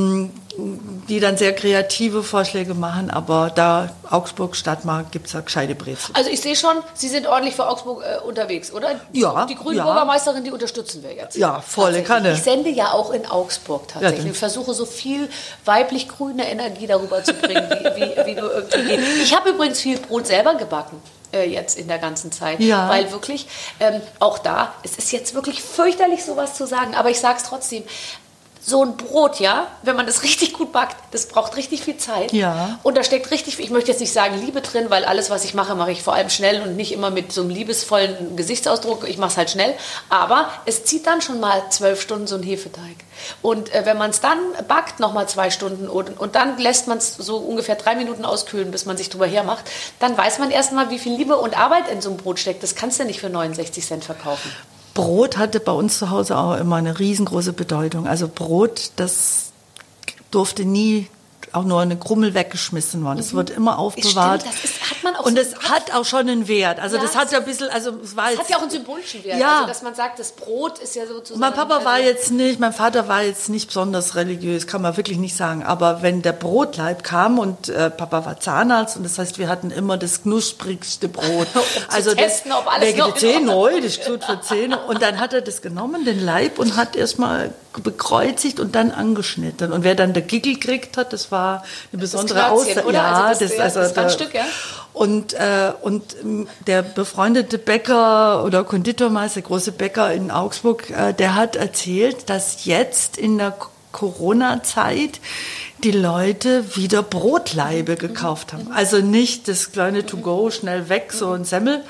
die dann sehr kreative Vorschläge machen, aber da Augsburg Stadtmarkt gibt es ja gescheite Brezel.
Also ich sehe schon, Sie sind ordentlich für Augsburg äh, unterwegs, oder?
Ja.
Die grüne
ja.
Bürgermeisterin, die unterstützen wir jetzt.
Ja, volle Kanne.
Ich sende ja auch in Augsburg tatsächlich.
Ja,
ich versuche so viel weiblich-grüne Energie darüber zu bringen, wie, wie, wie nur irgendwie geht. Ich habe übrigens viel Brot selber gebacken. Jetzt in der ganzen Zeit,
ja.
weil wirklich ähm, auch da, es ist jetzt wirklich fürchterlich sowas zu sagen, aber ich sage es trotzdem, so ein Brot, ja, wenn man das richtig gut backt, das braucht richtig viel Zeit.
Ja.
Und da steckt richtig, ich möchte jetzt nicht sagen Liebe drin, weil alles, was ich mache, mache ich vor allem schnell und nicht immer mit so einem liebesvollen Gesichtsausdruck. Ich mache es halt schnell. Aber es zieht dann schon mal zwölf Stunden so ein Hefeteig. Und äh, wenn man es dann backt, nochmal zwei Stunden und, und dann lässt man es so ungefähr drei Minuten auskühlen, bis man sich drüber hermacht, dann weiß man erstmal, wie viel Liebe und Arbeit in so einem Brot steckt. Das kannst du nicht für neunundsechzig Cent verkaufen.
Brot hatte bei uns zu Hause auch immer eine riesengroße Bedeutung. Also Brot, das durfte nie auch nur eine Krummel weggeschmissen worden. Es mhm. wird immer aufbewahrt.
Stimmt, das ist, hat man auch
und
so
es hat auch schon einen Wert. Also
ja,
das hat ja ein bisschen, also es war
es
jetzt,
hat ja auch einen symbolischen Wert.
Ja.
Also dass man sagt, das Brot ist ja sozusagen.
Mein Papa
also
war jetzt nicht, mein Vater war jetzt nicht besonders religiös, kann man wirklich nicht sagen. Aber wenn der Brotleib kam und äh, Papa war Zahnarzt und das heißt, wir hatten immer das knusprigste Brot.
um
also
zu testen,
das,
ob alles noch
Zähne neu, das ist gut für Zähne. Und dann hat er das genommen, den Leib, und hat erstmal bekreuzigt und dann angeschnitten. Und wer dann der Gickel gekriegt hat, das war eine besondere Aussage.
Oder?
Ja,
also das,
das, also
das
der,
Randstück, ja.
Und, äh, und der befreundete Bäcker oder Konditormeister, der große Bäcker in Augsburg, äh, der hat erzählt, dass jetzt in der Corona-Zeit die Leute wieder Brotlaibe gekauft haben. Also nicht das kleine To-Go, schnell weg, so ein Semmel.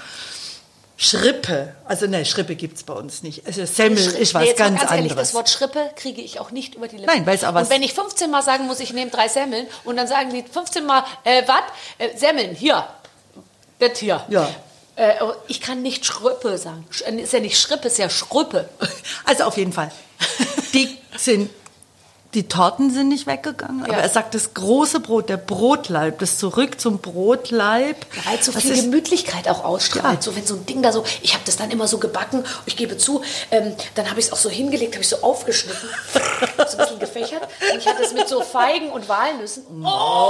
Schrippe, also ne, Schrippe gibt es bei uns nicht. Also Semmel
Schrippe,
ist was
nee, jetzt
ganz,
mal ganz ehrlich,
anderes.
das Wort Schrippe kriege ich auch nicht über die Lippen.
Nein, weil es aber...
Und wenn ich fünfzehn Mal sagen muss, ich nehme drei Semmeln, und dann sagen die fünfzehn Mal, äh, was? Äh, Semmeln, hier. Das hier.
Ja.
Äh, ich kann nicht Schrippe sagen. Ist ja nicht Schrippe, ist ja Schrüppe.
Also auf jeden Fall. Die sind... Die Torten sind nicht weggegangen, aber
ja.
er sagt, das große Brot, der Brotleib, das zurück zum Brotleib.
Ja, weil so
das
viel
ist,
Gemütlichkeit auch ausstrahlt.
Ja.
So, wenn so ein Ding da so, ich habe das dann immer so gebacken, ich gebe zu, ähm, dann habe ich es auch so hingelegt, habe ich so aufgeschnitten, so ein bisschen gefächert, und ich hatte es mit so Feigen und Walnüssen. Oh!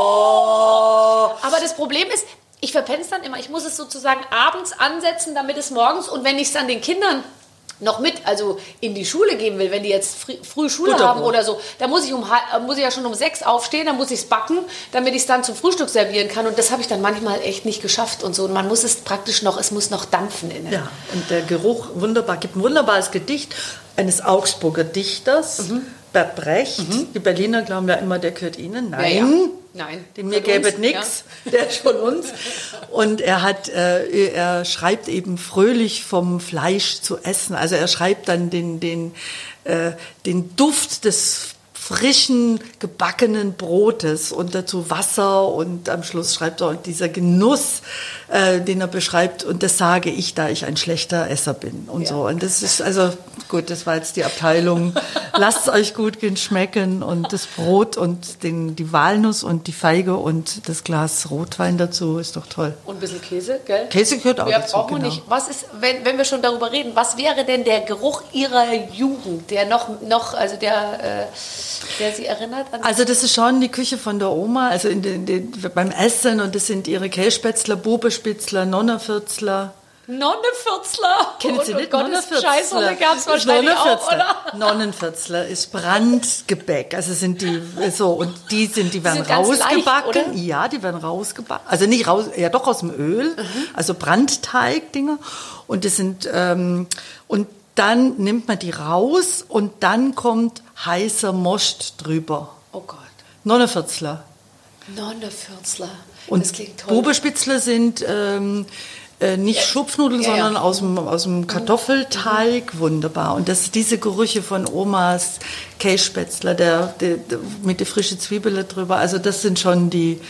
Aber das Problem ist, ich verpenne es dann immer. Ich muss es sozusagen abends ansetzen, damit es morgens, und wenn ich es dann den Kindern noch mit, also in die Schule geben will, wenn die jetzt früh, früh Schule
Butterbrot.
haben oder so, da muss ich, um, muss ich ja schon um sechs aufstehen, dann muss ich es backen, damit ich es dann zum Frühstück servieren kann, und das habe ich dann manchmal echt nicht geschafft und so, und man muss es praktisch noch, es muss noch dampfen in der.
Ja, und der Geruch, wunderbar, gibt ein wunderbares Gedicht eines Augsburger Dichters, mhm. Bert Brecht. Mhm. Die Berliner glauben ja immer, der gehört ihnen. Nein.
Ja, ja. Nein,
dem mir gäbe es nichts, ja. Der ist von uns. Und er hat, äh, er schreibt eben fröhlich vom Fleisch zu essen. Also er schreibt dann den, den, äh, den Duft des frischen, gebackenen Brotes und dazu Wasser, und am Schluss schreibt er, und dieser Genuss, äh, den er beschreibt, und das sage ich, da ich ein schlechter Esser bin und ja. so. Und das ist, also gut, das war jetzt die Abteilung. Lasst es euch gut gehen schmecken, und das Brot und den, die Walnuss und die Feige und das Glas Rotwein dazu ist doch toll.
Und ein bisschen Käse, gell?
Käse gehört auch
wir
dazu,
brauchen
genau.
nicht. Was ist, wenn, wenn wir schon darüber reden, was wäre denn der Geruch Ihrer Jugend, der noch, noch also der, äh, der Sie erinnert an?
Also das ist schon die Küche von der Oma, also in den, den, beim Essen, und das sind ihre Kässpätzler, Bubespitzler, Nonnerfürzler.
Nonnenfürzler.
Kennen Sie nicht?
Nonnenfürzler gab es wahrscheinlich auch, oder?
Nonnenfürzler ist Brandgebäck. Also sind die so, und die sind, die werden
die sind
rausgebacken.
leicht, oder?
Ja, die werden rausgebacken. Also nicht raus, ja doch aus dem Öl. Mhm. Also Brandteig-Dinger. Und das sind, ähm, und dann nimmt man die raus, und dann kommt heißer Most drüber.
Oh Gott.
Nonnenfürzler.
Nonnenfürzler.
Und
das klingt toll.
Bubespitzler sind ähm, äh, nicht ja. Schupfnudeln,
ja,
sondern
ja.
aus dem, aus dem Kartoffelteig. Mhm. Wunderbar. Und das, diese Gerüche von Omas Kässpätzler, der, der, der, mit der frischen Zwiebel drüber, also das sind schon die,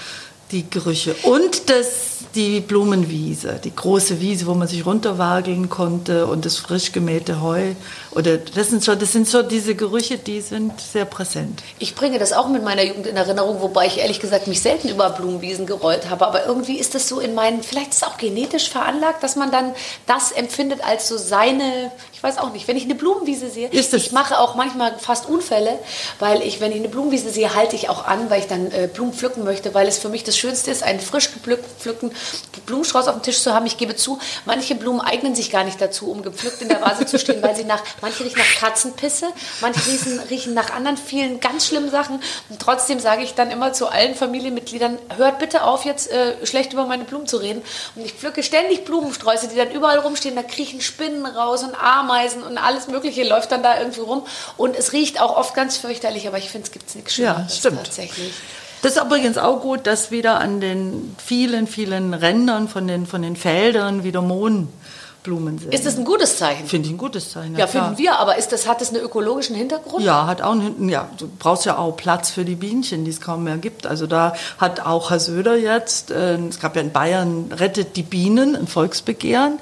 die Gerüche. Und das, die Blumenwiese, die große Wiese, wo man sich runterwageln konnte und das frisch gemähte Heu. Oder das sind schon, das sind schon diese Gerüche, die sind sehr präsent.
Ich bringe das auch mit meiner Jugend in Erinnerung, wobei ich ehrlich gesagt mich selten über Blumenwiesen gerollt habe. Aber irgendwie ist das so in meinen, vielleicht ist es auch genetisch veranlagt, dass man dann das empfindet als so seine, ich weiß auch nicht, wenn ich eine Blumenwiese sehe,
ist das,
ich mache auch manchmal fast Unfälle, weil ich, wenn ich eine Blumenwiese sehe, halte ich auch an, weil ich dann äh, Blumen pflücken möchte, weil es für mich das Schönste ist, einen frisch gepflückten Blumenstrauß auf dem Tisch zu haben. Ich gebe zu, manche Blumen eignen sich gar nicht dazu, um gepflückt in der Vase zu stehen, weil sie nach, manche riechen nach Katzenpisse, manche riechen, riechen nach anderen vielen ganz schlimmen Sachen. Und trotzdem sage ich dann immer zu allen Familienmitgliedern, hört bitte auf, jetzt äh, schlecht über meine Blumen zu reden. Und ich pflücke ständig Blumensträuße, die dann überall rumstehen, da kriechen Spinnen raus und Ameisen und alles Mögliche läuft dann da irgendwie rum. Und es riecht auch oft ganz fürchterlich, aber ich finde, es gibt nichts Schöneres.
Ja, stimmt.
Tatsächlich.
Das ist übrigens auch gut, dass wieder an den vielen, vielen Rändern von den, von den Feldern wieder Mohnblumen sind.
Ist das ein gutes Zeichen?
Finde ich ein gutes Zeichen.
Ja,
Ja,
finden wir, aber ist das, hat das einen ökologischen Hintergrund?
Ja, hat auch einen, ja, du brauchst ja auch Platz für die Bienchen, die es kaum mehr gibt. Also da hat auch Herr Söder jetzt, äh, es gab ja in Bayern, rettet die Bienen, ein Volksbegehren, mhm.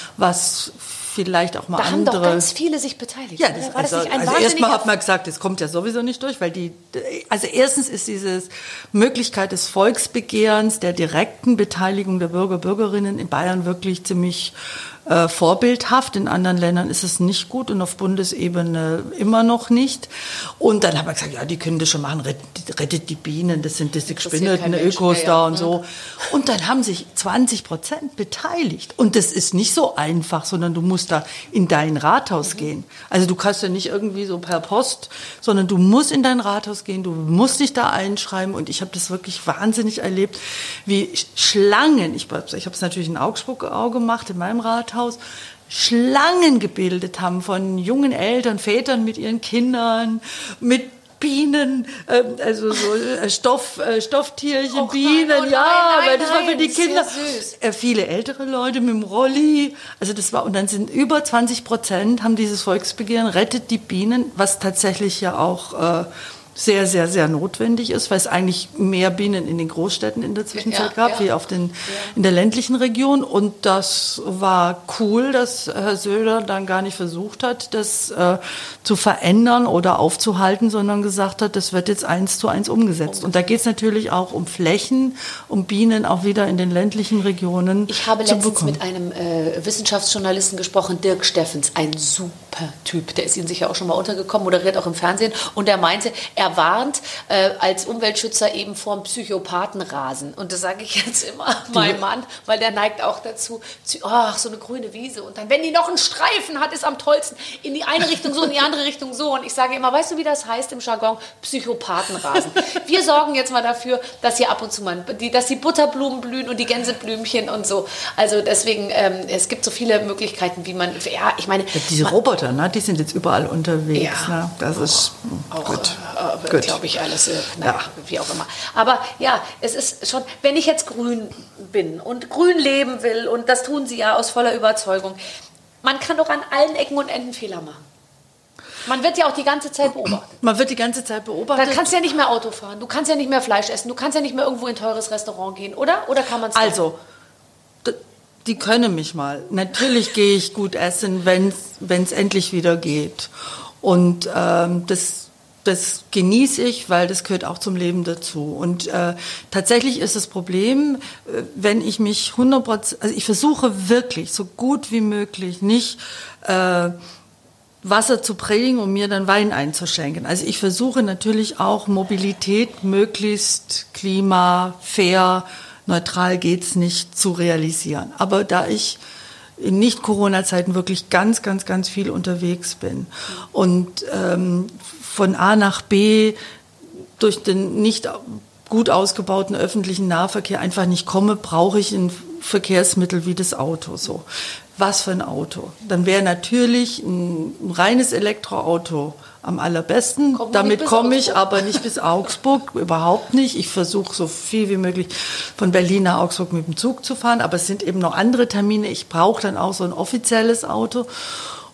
was vielleicht auch mal
da
andere...
haben doch ganz viele sich beteiligt.
Ja, das,
war das
also,
nicht ein
also
wahnsinniger...
erstmal hat man gesagt, das kommt ja sowieso nicht durch, weil die, also erstens ist diese Möglichkeit des Volksbegehrens, der direkten Beteiligung der Bürger, Bürgerinnen in Bayern wirklich ziemlich äh, vorbildhaft. In anderen Ländern ist es nicht gut und auf Bundesebene immer noch nicht. Und dann haben wir gesagt, ja, die können das schon machen, rettet, rettet die Bienen, das sind diese gespinneten Ökos da und so. Und dann haben sich zwanzig Prozent beteiligt. Und das ist nicht so einfach, sondern du musst da in dein Rathaus mhm. gehen. Also du kannst ja nicht irgendwie so per Post, sondern du musst in dein Rathaus gehen, du musst dich da einschreiben. Und ich habe das wirklich wahnsinnig erlebt, wie Schlangen, ich, ich habe es natürlich in Augsburg auch gemacht, in meinem Rathaus, Schlangen gebildet haben von jungen Eltern, Vätern mit ihren Kindern, mit Bienen, äh, also so äh, Stoff, äh, Stofftierchen, Och Bienen, nein, oh nein, ja, nein, weil das nein, war für die Kinder. Äh, viele ältere Leute mit dem Rolli, also das war, und dann sind über zwanzig Prozent haben dieses Volksbegehren rettet die Bienen, was tatsächlich ja auch äh, sehr, sehr, sehr notwendig ist, weil es eigentlich mehr Bienen in den Großstädten in der Zwischenzeit ja, gab, ja. wie auf den, ja. in der ländlichen Region. Und das war cool, dass Herr Söder dann gar nicht versucht hat, das äh, zu verändern oder aufzuhalten, sondern gesagt hat, das wird jetzt eins zu eins umgesetzt. Und da geht es natürlich auch um Flächen, um Bienen auch wieder in den ländlichen Regionen
Ich habe
zu
letztens
bekommen.
mit einem äh, Wissenschaftsjournalisten gesprochen, Dirk Steffens, ein super Typ. Der ist Ihnen sicher auch schon mal untergekommen, moderiert auch im Fernsehen. Und der meinte, er warnt äh, als Umweltschützer eben vor dem Psychopathenrasen. Und das sage ich jetzt immer meinem Mann, weil der neigt auch dazu, ach, so eine grüne Wiese. Und dann, wenn die noch einen Streifen hat, ist am tollsten. In die eine Richtung so, in die andere Richtung so. Und ich sage immer, weißt du, wie das heißt im Jargon? Psychopathenrasen. Wir sorgen jetzt mal dafür, dass hier ab und zu mal, die, dass die Butterblumen blühen und die Gänseblümchen und so. Also deswegen, ähm, es gibt so viele Möglichkeiten, wie man, ja, ich meine...
Ja, diese
man,
Roboter, ne, die sind jetzt überall unterwegs.
Ja,
ne? Das ist
auch,
gut.
Äh, glaube ich, alles, äh, naja, ja. wie auch immer. Aber ja, es ist schon, wenn ich jetzt grün bin und grün leben will, und das tun Sie ja aus voller Überzeugung, man kann doch an allen Ecken und Enden Fehler machen. Man wird ja auch die ganze Zeit beobachtet.
Man wird die ganze Zeit beobachtet.
Dann kannst du ja nicht mehr Auto fahren, du kannst ja nicht mehr Fleisch essen, du kannst ja nicht mehr irgendwo in ein teures Restaurant gehen, oder? Oder kann man es
Also, die können mich mal. Natürlich gehe ich gut essen, wenn es endlich wieder geht. Und ähm, das, das genieße ich, weil das gehört auch zum Leben dazu. Und äh, tatsächlich ist das Problem, wenn ich mich hundert Prozent, also ich versuche wirklich so gut wie möglich nicht äh, Wasser zu predigen und mir dann Wein einzuschenken. Also ich versuche natürlich auch Mobilität möglichst klima, fair, neutral geht's nicht zu realisieren. Aber da ich in Nicht-Corona-Zeiten wirklich ganz, ganz, ganz viel unterwegs bin und ähm, von A nach B durch den nicht gut ausgebauten öffentlichen Nahverkehr einfach nicht komme, brauche ich ein Verkehrsmittel wie das Auto. So, was für ein Auto? Dann wäre natürlich ein reines Elektroauto am allerbesten. Kommt Damit komme ich aber nicht bis Augsburg, überhaupt nicht. Ich versuche so viel wie möglich von Berlin nach Augsburg mit dem Zug zu fahren, aber es sind eben noch andere Termine. Ich brauche dann auch so ein offizielles Auto.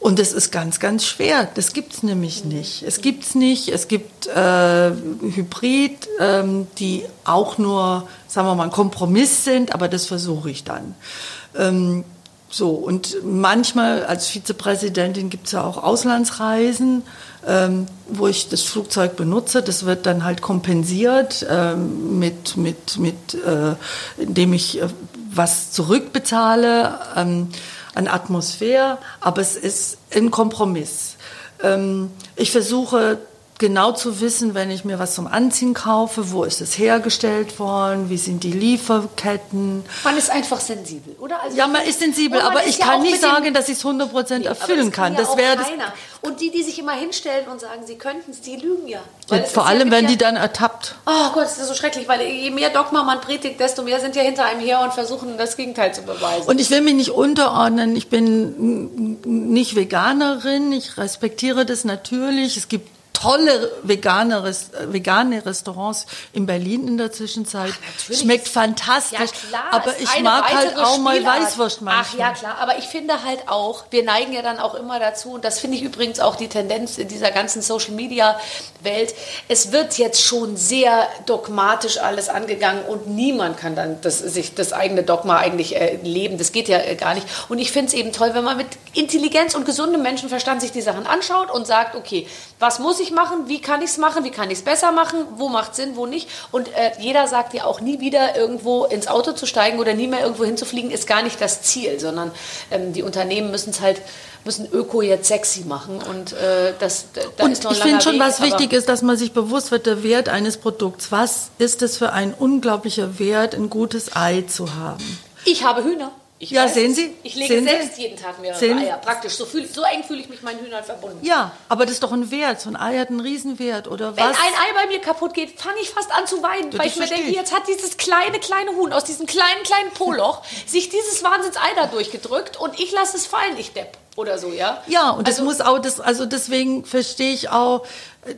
Und das ist ganz, ganz schwer. Das gibt's nämlich nicht. Es gibt's nicht. Es gibt äh, Hybrid, ähm, die auch nur, sagen wir mal, ein Kompromiss sind, aber das versuche ich dann. Ähm, so, und manchmal als Vizepräsidentin gibt's ja auch Auslandsreisen, ähm, wo ich das Flugzeug benutze. Das wird dann halt kompensiert, ähm, mit, mit, mit, äh, indem ich äh, was zurückbezahle, ähm, an Atmosphäre, aber es ist ein Kompromiss. Ähm, ich versuche genau zu wissen, wenn ich mir was zum Anziehen kaufe, wo ist es hergestellt worden, wie sind die Lieferketten.
Man ist einfach sensibel, oder? Also
ja, man ist sensibel,
man
aber
ist
ich
ja
kann
auch
nicht
mit dem-
sagen, dass ich es hundert Prozent
Nee,
erfüllen
aber
kann.
Das,
Das
kann ja
wäre
auch
das.
keiner. Und die, die sich immer hinstellen und sagen, sie könnten es, die lügen ja.
Ja,
Weil es
vor
ist
allem
ja,
werden
ja,
die dann ertappt.
Oh Gott, das ist so schrecklich, weil je mehr Dogma man predigt, desto mehr sind ja hinter einem her und versuchen, das Gegenteil zu beweisen.
Und ich will mich nicht unterordnen. Ich bin nicht Veganerin. Ich respektiere das natürlich. Es gibt tolle vegane, Rest- vegane Restaurants in Berlin in der Zwischenzeit.
natürlich.
Schmeckt fantastisch.
Ja, klar,
aber
ist
ich
eine
mag halt
weitere
auch mal
Spielart.
Weißwurst manchmal.
Ach ja, klar, aber ich finde halt auch, wir neigen ja dann auch immer dazu, und das finde ich übrigens auch die Tendenz in dieser ganzen Social-Media-Welt, es wird jetzt schon sehr dogmatisch alles angegangen und niemand kann dann das, sich das eigene Dogma eigentlich äh, leben, das geht ja äh, gar nicht. Und ich finde es eben toll, wenn man mit Intelligenz und gesundem Menschenverstand sich die Sachen anschaut und sagt, okay, was muss ich machen, wie kann ich es machen, wie kann ich es besser machen, wo macht Sinn, wo nicht. Und äh, jeder sagt ja auch, nie wieder irgendwo ins Auto zu steigen oder nie mehr irgendwo hinzufliegen, ist gar nicht das Ziel, sondern ähm, die Unternehmen müssen es halt, müssen Öko jetzt sexy machen. Und äh, das, da
Und
ist noch ein
ich finde
langer
schon,
Weg,
was
aber-
wichtig ist, dass man sich bewusst wird, der Wert eines Produkts. Was ist es für ein unglaublicher Wert, ein gutes Ei zu haben?
Ich habe Hühner. Ich
Ja,
weiß
sehen
es.
Sie?
Ich lege
Sehen Sie?
selbst jeden Tag mehrere
Sehen-
Eier, praktisch. So, fühl, so eng fühle ich mich meinen Hühnern verbunden.
Ja, aber das ist doch ein Wert. So ein Ei hat einen Riesenwert, oder
Wenn
was?
ein Ei bei mir kaputt geht, fange ich fast an zu weinen,
Ja,
weil
das
ich mir
verstehe
denke,
ich.
jetzt hat dieses kleine, kleine Huhn aus diesem kleinen, kleinen Poloch sich dieses Wahnsinns-Ei da durchgedrückt und ich lasse es fallen, ich Depp. Oder so, ja?
Ja, und das
Also-
muss auch, das, also deswegen verstehe ich auch, äh,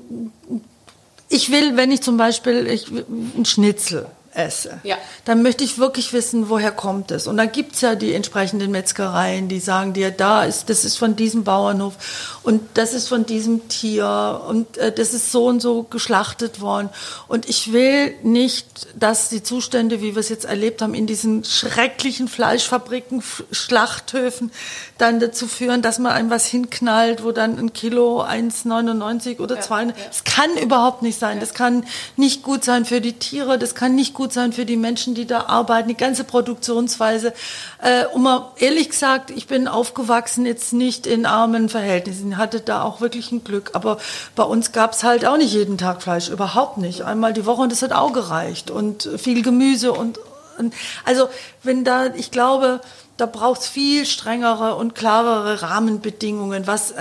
ich will, wenn ich zum Beispiel ich, ein Schnitzel esse,
Ja.
dann möchte ich wirklich wissen, woher kommt es. Und dann gibt's ja die entsprechenden Metzgereien, die sagen dir, da ist, das ist von diesem Bauernhof und das ist von diesem Tier und äh, das ist so und so geschlachtet worden. Und ich will nicht, dass die Zustände, wie wir es jetzt erlebt haben, in diesen schrecklichen Fleischfabriken, F- Schlachthöfen, dann dazu führen, dass man einem was hinknallt, wo dann ein Kilo eins neunundneunzig oder zwei. Das kann überhaupt nicht sein. Das kann nicht gut sein für die Tiere, das kann nicht gut sein für die Menschen, die da arbeiten, die ganze Produktionsweise. Äh, und mal ehrlich gesagt, ich bin aufgewachsen jetzt nicht in armen Verhältnissen, hatte da auch wirklich ein Glück. Aber bei uns gab's halt auch nicht jeden Tag Fleisch, überhaupt nicht. Einmal die Woche und das hat auch gereicht. Und viel Gemüse und, und also wenn da, ich glaube, da braucht's viel strengere und klarere Rahmenbedingungen, was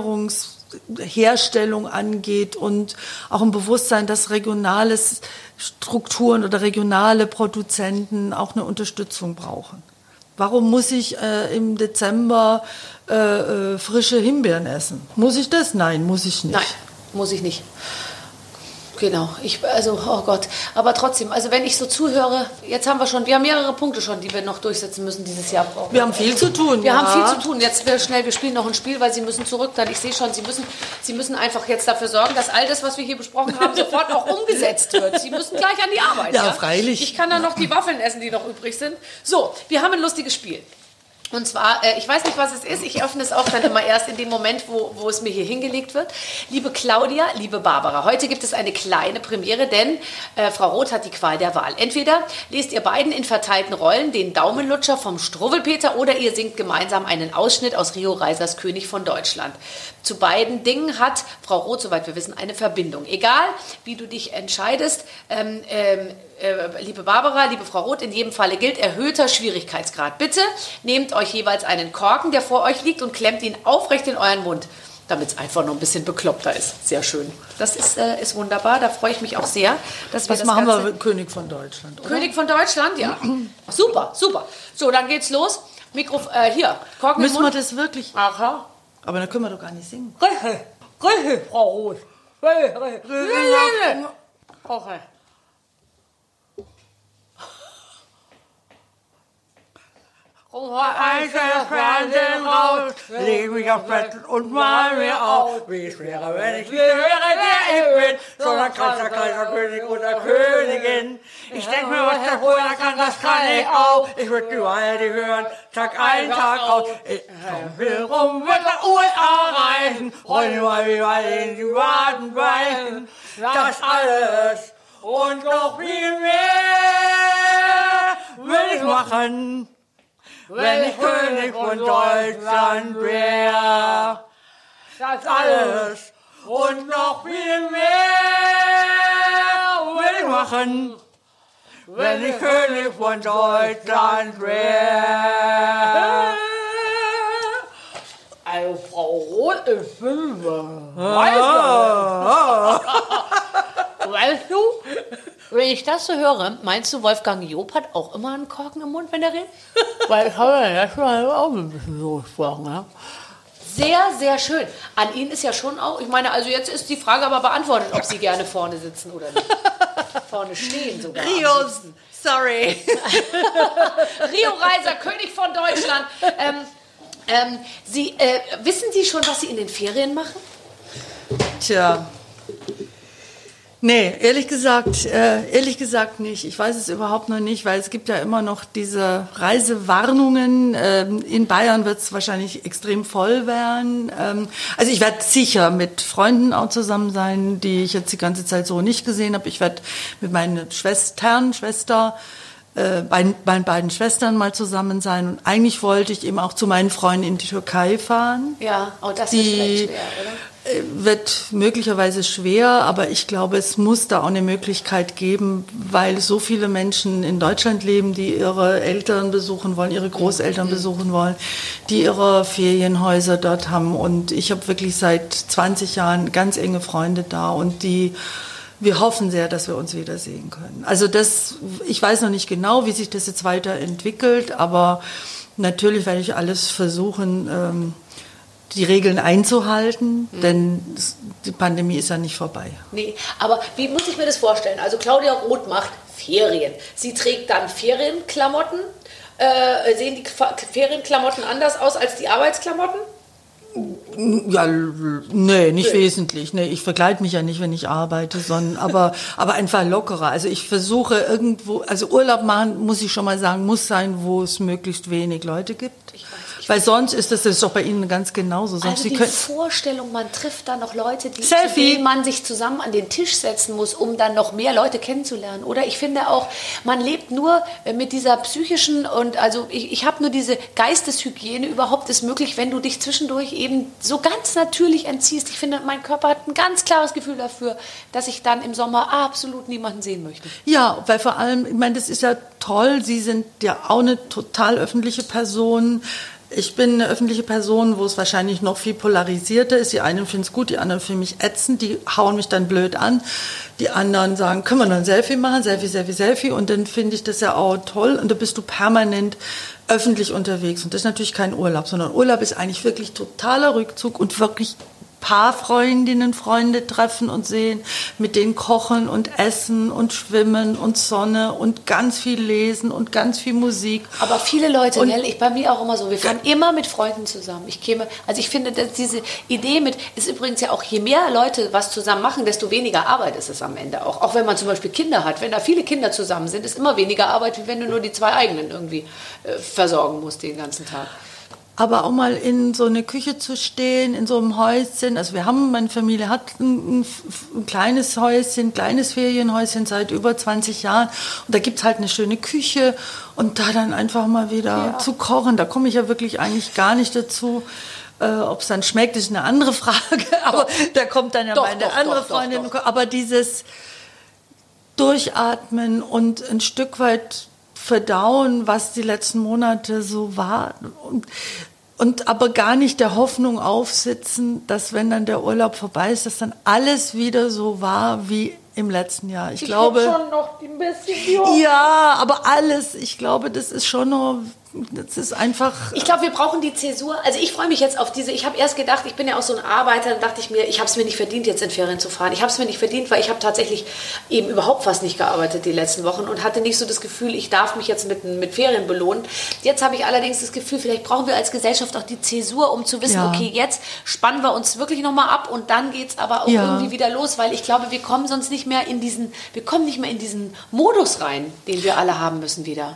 Ernährungsherstellung angeht und auch ein Bewusstsein, dass regionale Strukturen oder regionale Produzenten auch eine Unterstützung brauchen. Warum muss ich äh, im Dezember äh, äh, frische Himbeeren essen? Muss ich das? Nein, muss ich nicht.
Nein, muss ich nicht. Genau, ich, also, oh Gott. Aber trotzdem, also wenn ich so zuhöre, jetzt haben wir schon, wir haben mehrere Punkte schon, die wir noch durchsetzen müssen dieses Jahr.
Wir haben viel zu tun.
Wir
ja.
haben viel zu tun. Jetzt wir schnell, wir spielen noch ein Spiel, weil Sie müssen zurück dann. Ich sehe schon, Sie müssen, Sie müssen einfach jetzt dafür sorgen, dass all das, was wir hier besprochen haben, sofort auch umgesetzt wird. Sie müssen gleich an die Arbeit.
Ja, freilich.
Ich kann dann noch die Waffeln essen, die noch übrig sind. So, wir haben ein lustiges Spiel. Und zwar, äh, ich weiß nicht, was es ist, ich öffne es auch dann immer erst in dem Moment, wo, wo es mir hier hingelegt wird. Liebe Claudia, liebe Barbara, heute gibt es eine kleine Premiere, denn äh, Frau Roth hat die Qual der Wahl. Entweder lest ihr beiden in verteilten Rollen den Daumenlutscher vom Struwwelpeter oder ihr singt gemeinsam einen Ausschnitt aus Rio Reisers König von Deutschland. Zu beiden Dingen hat Frau Roth, soweit wir wissen, eine Verbindung. Egal, wie du dich entscheidest, ähm, ähm, äh, liebe Barbara, liebe Frau Roth, in jedem Falle gilt erhöhter Schwierigkeitsgrad. Bitte nehmt euch jeweils einen Korken, der vor euch liegt, und klemmt ihn aufrecht in euren Mund, damit es einfach noch ein bisschen bekloppter ist. Sehr schön. Das ist, äh, ist wunderbar, da freue ich mich auch sehr. Dass wir
Was
das
machen
Ganze
wir? König von Deutschland, oder?
König von Deutschland, ja. Super, super. So, dann geht's los. Mikro, äh, hier, Korken
Müssen
im
wir
Mund.
das wirklich?
Aha.
Aber da können wir doch gar nicht singen.
Richtig, richtig, Frau Roth. Richtig, richtig. Okay.
Eins das Fernsehen raus, leg mich aufs Bett und mal mir auf, wie es wäre, wenn ich wäre, der ich bin, so ein krasser, krasser König oder Königin. Ich denk mir, was der vorher kann, das kann ich auch. Ich würd die Weide hören, Tag ein, Tag aus. Ich will rum, mit der U S A reisen, rollen mal wie weit in die Waden beißen. Das alles und noch viel mehr will ich machen, wenn ich König von Deutschland wär. Das alles und noch viel mehr will ich machen, wenn ich König von Deutschland wär.
Also Frau Roth ist Fünfer. Weißt du, wenn ich das so höre, meinst du, Wolfgang Job hat auch immer einen Korken im Mund, wenn er redet?
Weil ich habe ja schon auch ein bisschen so gesprochen, ja.
Sehr, sehr schön. An Ihnen ist ja schon auch, ich meine, also jetzt ist die Frage aber beantwortet, ob Sie gerne vorne sitzen oder nicht. Vorne stehen sogar.
Rios, sorry.
Rio Reiser, König von Deutschland. Ähm, ähm, Sie, äh, wissen Sie schon, was Sie in den Ferien machen?
Tja. Nee, ehrlich gesagt, äh, ehrlich gesagt nicht. Ich weiß es überhaupt noch nicht, weil es gibt ja immer noch diese Reisewarnungen. Ähm, in Bayern wird es wahrscheinlich extrem voll werden. Ähm, also ich werde sicher mit Freunden auch zusammen sein, die ich jetzt die ganze Zeit so nicht gesehen habe. Ich werde mit meinen Schwestern, Schwester, äh, bei meinen beiden Schwestern mal zusammen sein. Und eigentlich wollte ich eben auch zu meinen Freunden in die Türkei fahren.
Ja, oh, das ist vielleicht schwer, oder?
Wird möglicherweise schwer, aber ich glaube, es muss da auch eine Möglichkeit geben, weil so viele Menschen in Deutschland leben, die ihre Eltern besuchen wollen, ihre Großeltern besuchen wollen, die ihre Ferienhäuser dort haben. Und ich habe wirklich seit zwanzig Jahren ganz enge Freunde da und die, wir hoffen sehr, dass wir uns wiedersehen können. Also das, ich weiß noch nicht genau, wie sich das jetzt weiterentwickelt, aber natürlich werde ich alles versuchen, ähm, die Regeln einzuhalten, mhm. denn die Pandemie ist ja nicht vorbei.
Nee, aber wie muss ich mir das vorstellen? Also Claudia Roth macht Ferien. Sie trägt dann Ferienklamotten. Äh, sehen die Ferienklamotten anders aus als die Arbeitsklamotten?
Ja, nee, nicht nee. wesentlich. Nee, ich verkleide mich ja nicht, wenn ich arbeite, sondern aber, aber einfach lockerer. Also ich versuche irgendwo, also Urlaub machen, muss ich schon mal sagen, muss sein, wo es möglichst wenig Leute gibt. Ich weiß. Weil sonst ist das, das ist doch bei Ihnen ganz genauso. Sonst
also die
können
Vorstellung, man trifft da noch Leute, die,
Selfie.
zu denen man sich zusammen an den Tisch setzen muss, um dann noch mehr Leute kennenzulernen. Oder ich finde auch, man lebt nur mit dieser psychischen und also ich, ich habe nur diese Geisteshygiene überhaupt ist möglich, wenn du dich zwischendurch eben so ganz natürlich entziehst. Ich finde, mein Körper hat ein ganz klares Gefühl dafür, dass ich dann im Sommer absolut niemanden sehen möchte.
Ja, weil vor allem, ich meine, das ist ja toll. Sie sind ja auch eine total öffentliche Person. Ich bin eine öffentliche Person, wo es wahrscheinlich noch viel polarisierter ist. Die einen finden es gut, die anderen finden mich ätzend, die hauen mich dann blöd an. Die anderen sagen, können wir noch ein Selfie machen? Selfie, Selfie, Selfie. Und dann finde ich das ja auch toll. Und da bist du permanent öffentlich unterwegs. Und das ist natürlich kein Urlaub, sondern Urlaub ist eigentlich wirklich totaler Rückzug und wirklich Paarfreundinnen, Freunde treffen und sehen, mit denen kochen und essen und schwimmen und Sonne und ganz viel lesen und ganz viel Musik.
Aber viele Leute, und gell, ich bei mir auch immer so, wir fahren immer mit Freunden zusammen. Ich käme, also ich finde, dass diese Idee mit, ist übrigens ja auch, je mehr Leute was zusammen machen, desto weniger Arbeit ist es am Ende auch. Auch wenn man zum Beispiel Kinder hat, wenn da viele Kinder zusammen sind, ist immer weniger Arbeit, wie wenn du nur die zwei eigenen irgendwie äh, versorgen musst den ganzen Tag.
Aber auch mal in so eine Küche zu stehen, in so einem Häuschen. Also wir haben, meine Familie hat ein, ein, ein kleines Häuschen, ein kleines Ferienhäuschen seit über zwanzig Jahren. Und da gibt's halt eine schöne Küche. Und da dann einfach mal wieder ja. zu kochen, da komme ich ja wirklich eigentlich gar nicht dazu. Äh, ob es dann schmeckt, ist eine andere Frage. Aber doch. Da kommt dann ja doch, meine doch, andere doch, Freundin. Doch, doch. Aber dieses Durchatmen und ein Stück weit verdauen, was die letzten Monate so war und, und aber gar nicht der Hoffnung aufsitzen, dass wenn dann der Urlaub vorbei ist, dass dann alles wieder so war wie im letzten Jahr. Ich, ich glaube
schon noch ein bisschen die Hoffnung.
Ja, aber alles, ich glaube, das ist schon noch das ist einfach...
Ich glaube, wir brauchen die Zäsur. Also ich freue mich jetzt auf diese, ich habe erst gedacht, ich bin ja auch so ein Arbeiter, dann dachte ich mir, ich habe es mir nicht verdient, jetzt in Ferien zu fahren. Ich habe es mir nicht verdient, weil ich habe tatsächlich eben überhaupt fast nicht gearbeitet die letzten Wochen und hatte nicht so das Gefühl, ich darf mich jetzt mit, mit Ferien belohnen. Jetzt habe ich allerdings das Gefühl, vielleicht brauchen wir als Gesellschaft auch die Zäsur, um zu wissen,
Ja.
okay, jetzt spannen wir uns wirklich nochmal ab und dann geht es aber auch
Ja.
irgendwie wieder los, weil ich glaube, wir kommen sonst nicht mehr in diesen, wir kommen nicht mehr in diesen Modus rein, den wir alle haben müssen wieder.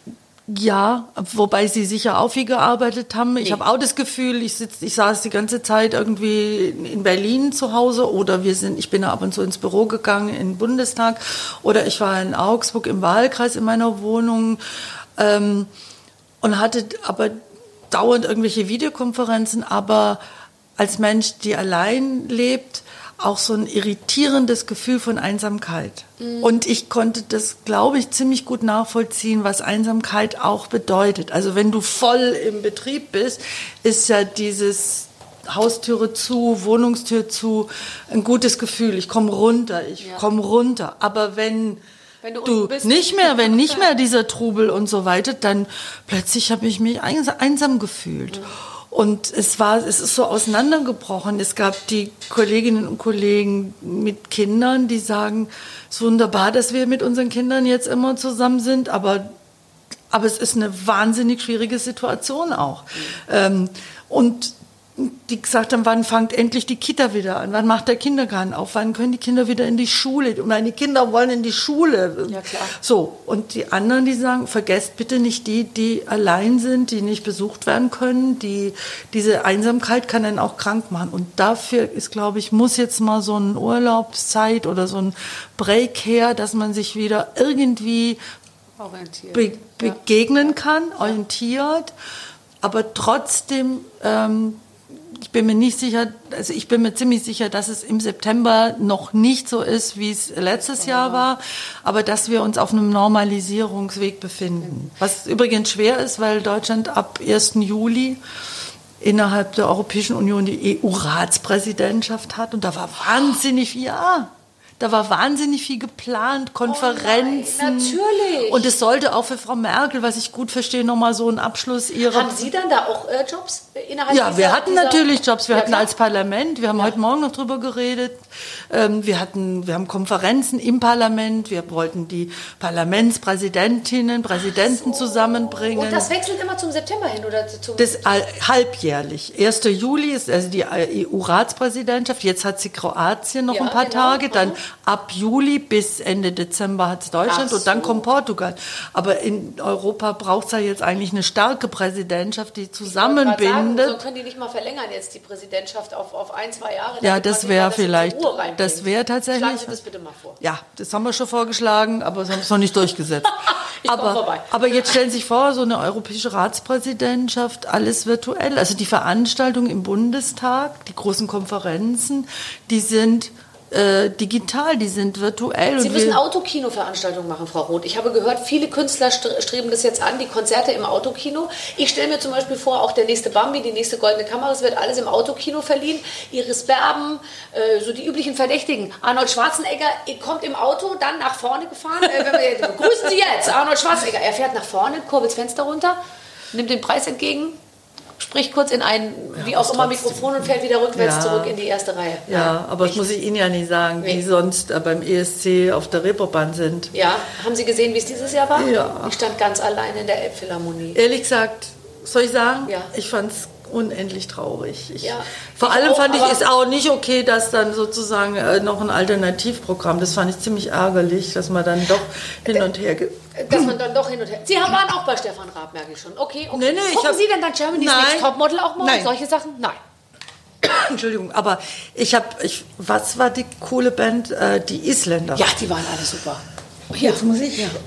Ja, wobei sie sicher auch viel gearbeitet haben. Ich
Nee.
habe auch das Gefühl, ich sitz, ich saß die ganze Zeit irgendwie in Berlin zu Hause oder wir sind, ich bin ab und zu ins Büro gegangen in den Bundestag oder ich war in Augsburg im Wahlkreis in meiner Wohnung ähm, und hatte aber dauernd irgendwelche Videokonferenzen, aber als Mensch, die allein lebt, auch so ein irritierendes Gefühl von Einsamkeit. Mhm. Und ich konnte das, glaube ich, ziemlich gut nachvollziehen, was Einsamkeit auch bedeutet. Also wenn du voll im Betrieb bist, ist ja dieses Haustüre zu, Wohnungstür zu, ein gutes Gefühl. Ich komme runter, ich
Ja.
komme runter. Aber wenn...
Wenn du
Du
unten bist,
nicht mehr, wenn nicht mehr dieser Trubel und so weiter, dann plötzlich habe ich mich einsam gefühlt. Und es war, es ist so auseinandergebrochen. Es gab die Kolleginnen und Kollegen mit Kindern, die sagen, es ist wunderbar, dass wir mit unseren Kindern jetzt immer zusammen sind, aber, aber es ist eine wahnsinnig schwierige Situation auch. Ähm, und die gesagt haben, wann fängt endlich die Kita wieder an? Wann macht der Kindergarten auf? Wann können die Kinder wieder in die Schule? Und meine Kinder wollen in die Schule.
Ja, klar.
So, und die anderen, die sagen, vergesst bitte nicht die, die allein sind, die nicht besucht werden können. Die, diese Einsamkeit kann dann auch krank machen. Und dafür ist, glaube ich, muss jetzt mal so eine Urlaubszeit oder so ein Break her, dass man sich wieder irgendwie
orientiert.
be begegnen kann, orientiert. Aber trotzdem, ähm, ich bin mir nicht sicher, also ich bin mir ziemlich sicher, dass es im September noch nicht so ist, wie es letztes Jahr war, aber dass wir uns auf einem Normalisierungsweg befinden. Was übrigens schwer ist, weil Deutschland ab ersten Juli innerhalb der Europäischen Union die E U-Ratspräsidentschaft hat und da war wahnsinnig viel, ja, da war wahnsinnig viel geplant, Konferenzen.
Oh nein, natürlich.
Und es sollte auch für Frau Merkel, was ich gut verstehe, nochmal so ein Abschluss ihrer...
Haben Sie dann da auch äh, Jobs innerhalb
Ja,
dieser,
wir hatten
dieser
natürlich Jobs. Wir
Ja,
hatten
klar.
als Parlament, wir haben heute Morgen noch drüber geredet, ähm, wir hatten, wir haben Konferenzen im Parlament, wir wollten die Parlamentspräsidentinnen, Präsidenten zusammenbringen.
Und das wechselt immer zum September hin oder zum...
Das all- halbjährlich. erster Juli ist also die E U-Ratspräsidentschaft. Jetzt hat sie Kroatien noch
Ja,
ein paar
genau.
Tage. Dann
Mhm.
ab Juli bis Ende Dezember hat es Deutschland
Ach
und dann
so.
kommt Portugal. Aber in Europa braucht es ja jetzt eigentlich eine starke Präsidentschaft, die
Ich wollte
zusammenbindet.
gerade sagen, so können die nicht mal verlängern jetzt die Präsidentschaft auf, auf ein, zwei Jahre.
Ja,
damit
das
man
wäre
das in die
vielleicht-
Ruhe reinbringt.
das wäre tatsächlich-
Schlagen Sie das bitte mal vor.
Ja, das haben wir schon vorgeschlagen, aber das haben es noch nicht durchgesetzt.
Ich komm
aber,
vorbei.
aber jetzt stellen Sie sich vor, so eine europäische Ratspräsidentschaft, alles virtuell. Also die Veranstaltungen im Bundestag, die großen Konferenzen, die sind äh, digital, die sind virtuell.
Sie
und
müssen
wir-
Autokino-Veranstaltungen machen, Frau Roth. Ich habe gehört, viele Künstler stre- streben das jetzt an, die Konzerte im Autokino. Ich stelle mir zum Beispiel vor, auch der nächste Bambi, die nächste Goldene Kamera, es wird alles im Autokino verliehen. Iris Berben, äh, so die üblichen Verdächtigen. Arnold Schwarzenegger kommt im Auto, dann nach vorne gefahren. Äh, wenn wir, begrüßen Sie jetzt Arnold Schwarzenegger. Er fährt nach vorne, kurbelt das Fenster runter, nimmt den Preis entgegen, spricht kurz in ein, wie auch immer, Mikrofon und fällt wieder rückwärts
Ja.
zurück in die erste Reihe.
Ja, aber das
ich-
muss ich Ihnen ja nicht sagen, die
Nee.
sonst äh, beim E S C auf der Reeperbahn sind.
Ja, haben Sie gesehen, wie es dieses Jahr war?
Ja.
Ich stand ganz allein in der Elbphilharmonie.
Ehrlich gesagt, soll ich sagen,
Ja.
ich fand es unendlich traurig. Ich,
Ja.
vor
Ich
allem
auch,
fand ich
aber-
es auch nicht okay, dass dann sozusagen äh, noch ein Alternativprogramm, das fand ich ziemlich ärgerlich, dass man dann doch hin und her... Ge
Dass man dann doch hin und her... Sie haben- waren auch bei Stefan Raab, merke ich schon. Okay, okay.
Nee, nee, ich
Gucken
hab-
Sie denn dann Germany's
Nein.
Next Topmodel auch mal?
Nein.
Solche Sachen? Nein.
Entschuldigung, aber ich habe... Ich, was war die coole Band? Äh, die Isländer.
Ja, die waren alle super.
Jetzt muss ich... Ja.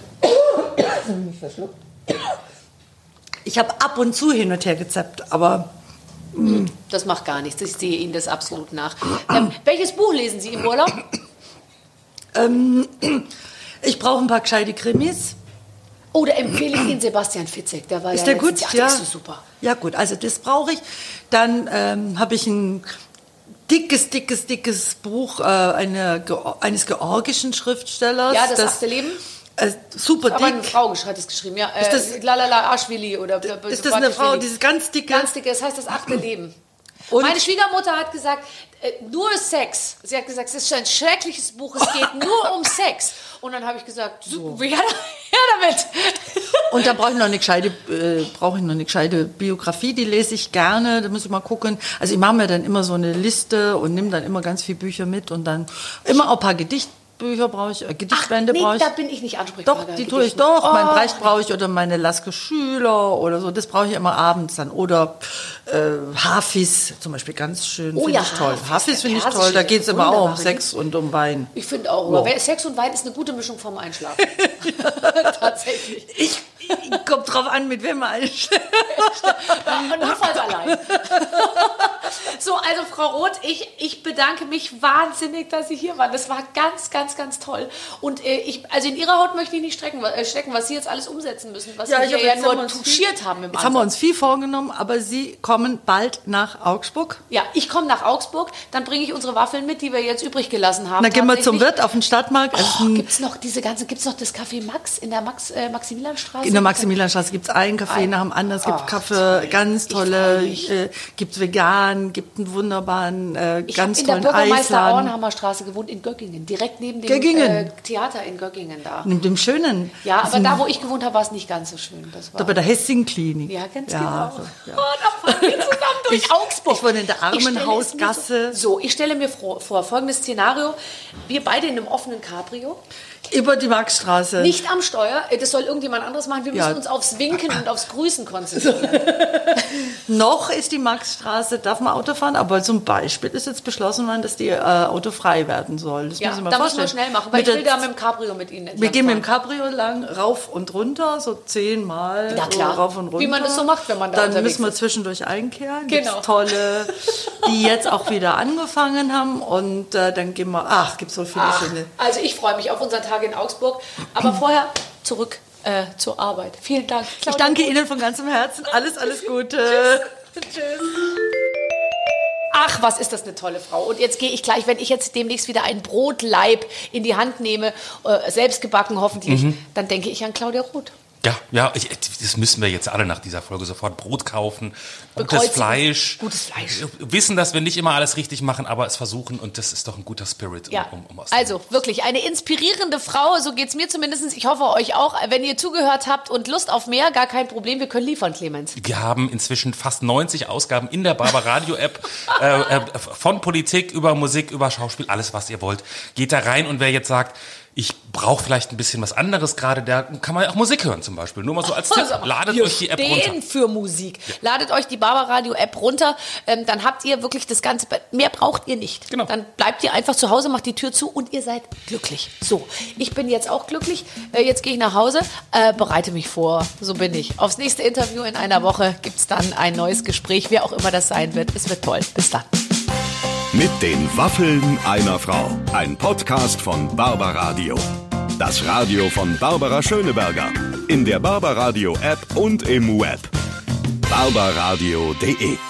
Ich habe ab und zu hin und her gezappt, aber...
Das macht gar nichts. Ich sehe Ihnen das absolut nach. Ähm, welches Buch lesen Sie im Urlaub?
Ähm, ich brauche ein paar gescheite Krimis.
Oh, da empfehle ich Ihnen Sebastian Fitzek. Der war
Ist
ja
der gut?
letztens- Ach,
Ja.
der ist so super.
Ja gut, also das brauche ich. Dann ähm, habe ich ein dickes, dickes, dickes Buch äh, eine, Geo- eines georgischen Schriftstellers.
Ja, das achte Leben.
Äh, super
Aber
dick.
eine Frau hat es geschrieben, ja.
Ist das-
äh, Lalala Aschwili oder
Ist das eine Frau, dieses ganz dicke?
Ganz dicke, das heißt das achte Leben.
Und-
Meine Schwiegermutter hat gesagt, äh, nur Sex. Sie hat gesagt, es ist ein schreckliches Buch, es geht nur um Sex. Und dann habe ich gesagt, so, her, her damit.
Und da brauche ich noch eine gescheite, äh, brauche ich noch eine gescheite Biografie, die lese ich gerne, da muss ich mal gucken. Also ich mache mir dann immer so eine Liste und nehme dann immer ganz viele Bücher mit und dann immer auch ein paar Gedichtbücher brauche ich, äh, Gedichtbände
nee,
brauche ich.
da bin ich nicht ansprechbar.
Doch, die tue ich doch. Mein Brecht brauche ich oder meine Laske Schüler oder so. Das brauche ich immer abends dann. Oder äh, Hafis zum Beispiel, ganz schön.
Oh
finde
ja,
ich toll.
Hafis,
Hafis finde ich
persische,
toll. Da geht es immer auch um
wunderbare
Sex und um Wein.
Ich finde auch,
Wow.
aber Sex und Wein ist eine gute Mischung vorm Einschlafen. Tatsächlich.
Ich, ich komme drauf an, mit wem man einschläft.
Notfalls allein. So, also Frau Roth, ich, ich bedanke mich wahnsinnig, dass Sie hier waren. Das war ganz, ganz, ganz toll. Und äh, ich, also in Ihrer Haut möchte ich nicht strecken, äh, stecken, was Sie jetzt alles umsetzen müssen, was
Ja,
Sie
ich
hier
hab
ja
jetzt
nur
haben wir uns
touchiert haben im
Jetzt haben wir
Ansatz.
uns viel vorgenommen, aber Sie kommen bald nach Augsburg.
Ja, ich komme nach Augsburg, dann bringe ich unsere Waffeln mit, die wir jetzt übrig gelassen haben.
Dann gehen wir zum
tatsächlich.
Wirt auf den Stadtmarkt. Es ist
Oh,
ein-
gibt es noch diese ganze, gibt's noch das Café Max in der Max, äh, Maximilianstraße?
In der Maximilianstraße gibt es einen Café nach dem anderen, es gibt
Ach,
Kaffee,
toll.
ganz
Ich
tolle,
freu mich.
äh, gibt es vegan, gibt einen wunderbaren, äh,
Ich habe
ganz
in der
tollen
Bürgermeister
Eisladen.
Auenhammer Straße gewohnt, in Göggingen, direkt neben dem
Göggingen?
Äh, Theater in Göggingen da.
Mit dem schönen,
Ja, aber
diesem-
da, wo ich gewohnt habe, war es nicht ganz so schön. Das war
da bei der Hessing-Klinik.
ja, ganz
Ja,
genau.
so, ja.
Oh, da fahren wir zusammen durch
Ich-
Augsburg.
ich wohne in der
Ich stelle
Armenhausgasse.
es mir So, so, ich stelle mir vor, vor folgendes Szenario. Wir beide in einem offenen Cabrio,
Über die Maxstraße.
nicht am Steuer, äh, das soll irgendjemand anderes machen. Wir müssen
Ja.
uns aufs Winken und aufs Grüßen konzentrieren.
Noch ist die Maxstraße, darf man Auto fahren, aber zum Beispiel ist jetzt beschlossen worden, dass die äh, autofrei werden soll. Das
Ja,
müssen
da
wir
müssen wir
vorstellen.
schnell machen, weil
Mit
ich will
der-
da mit dem Cabrio mit Ihnen entlang
Wir gehen mit dem
fahren.
Cabrio lang, rauf und runter, so zehnmal
Ja, klar.
so rauf und runter.
Wie man das so macht, wenn man da
Dann
unterwegs
müssen wir
ist.
zwischendurch einkehren.
Genau.
Gibt's tolle, die jetzt auch wieder angefangen haben. Und äh, dann gehen wir, ach, gibt so viele
Ach,
schöne.
also ich freue mich auf unseren Tag in Augsburg. Aber vorher zurück äh, zur Arbeit. Vielen Dank.
Ich danke Ihnen von ganzem Herzen. Alles, alles Gute.
Tschüss. Ach, was ist das eine tolle Frau. Und jetzt gehe ich gleich, wenn ich jetzt demnächst wieder ein Brotleib in die Hand nehme, äh, selbst gebacken hoffentlich,
Mhm.
dann denke ich an Claudia Roth.
Ja, ja, ich, das müssen wir jetzt alle nach dieser Folge sofort Brot kaufen, gutes
Bekreuzigen.
Fleisch.
Gutes Fleisch.
Wir wissen, dass wir nicht immer alles richtig machen, aber es versuchen und das ist doch ein guter Spirit. Um,
Ja,
um, um aus
also wirklich eine inspirierende Frau, so geht's mir zumindest. Ich hoffe euch auch. Wenn ihr zugehört habt und Lust auf mehr, gar kein Problem, wir können liefern, Clemens.
Wir haben inzwischen fast neunzig Ausgaben in der Barbaradio-App äh, äh, von Politik über Musik, über Schauspiel, alles, was ihr wollt. Geht da rein und wer jetzt sagt, ich brauche vielleicht ein bisschen was anderes gerade, da kann man auch Musik hören zum Beispiel. Nur mal so als Tipp,
Sag mal,
ladet
wir
euch die App
stehen
runter.
für Musik. Ladet euch die Barbaradio-App runter, ähm, dann habt ihr wirklich das Ganze, mehr braucht ihr nicht.
Genau.
Dann bleibt ihr einfach zu Hause, macht die Tür zu und ihr seid glücklich. So, ich bin jetzt auch glücklich. Äh, jetzt gehe ich nach Hause, äh, bereite mich vor, so bin ich. Aufs nächste Interview in einer Woche gibt's dann ein neues Gespräch, wer auch immer das sein wird. Es wird toll. Bis dann.
Mit den Waffeln einer Frau. Ein Podcast von Barbaradio. Das Radio von Barbara Schöneberger. In der Barbaradio App und im Web. barbaradio punkt de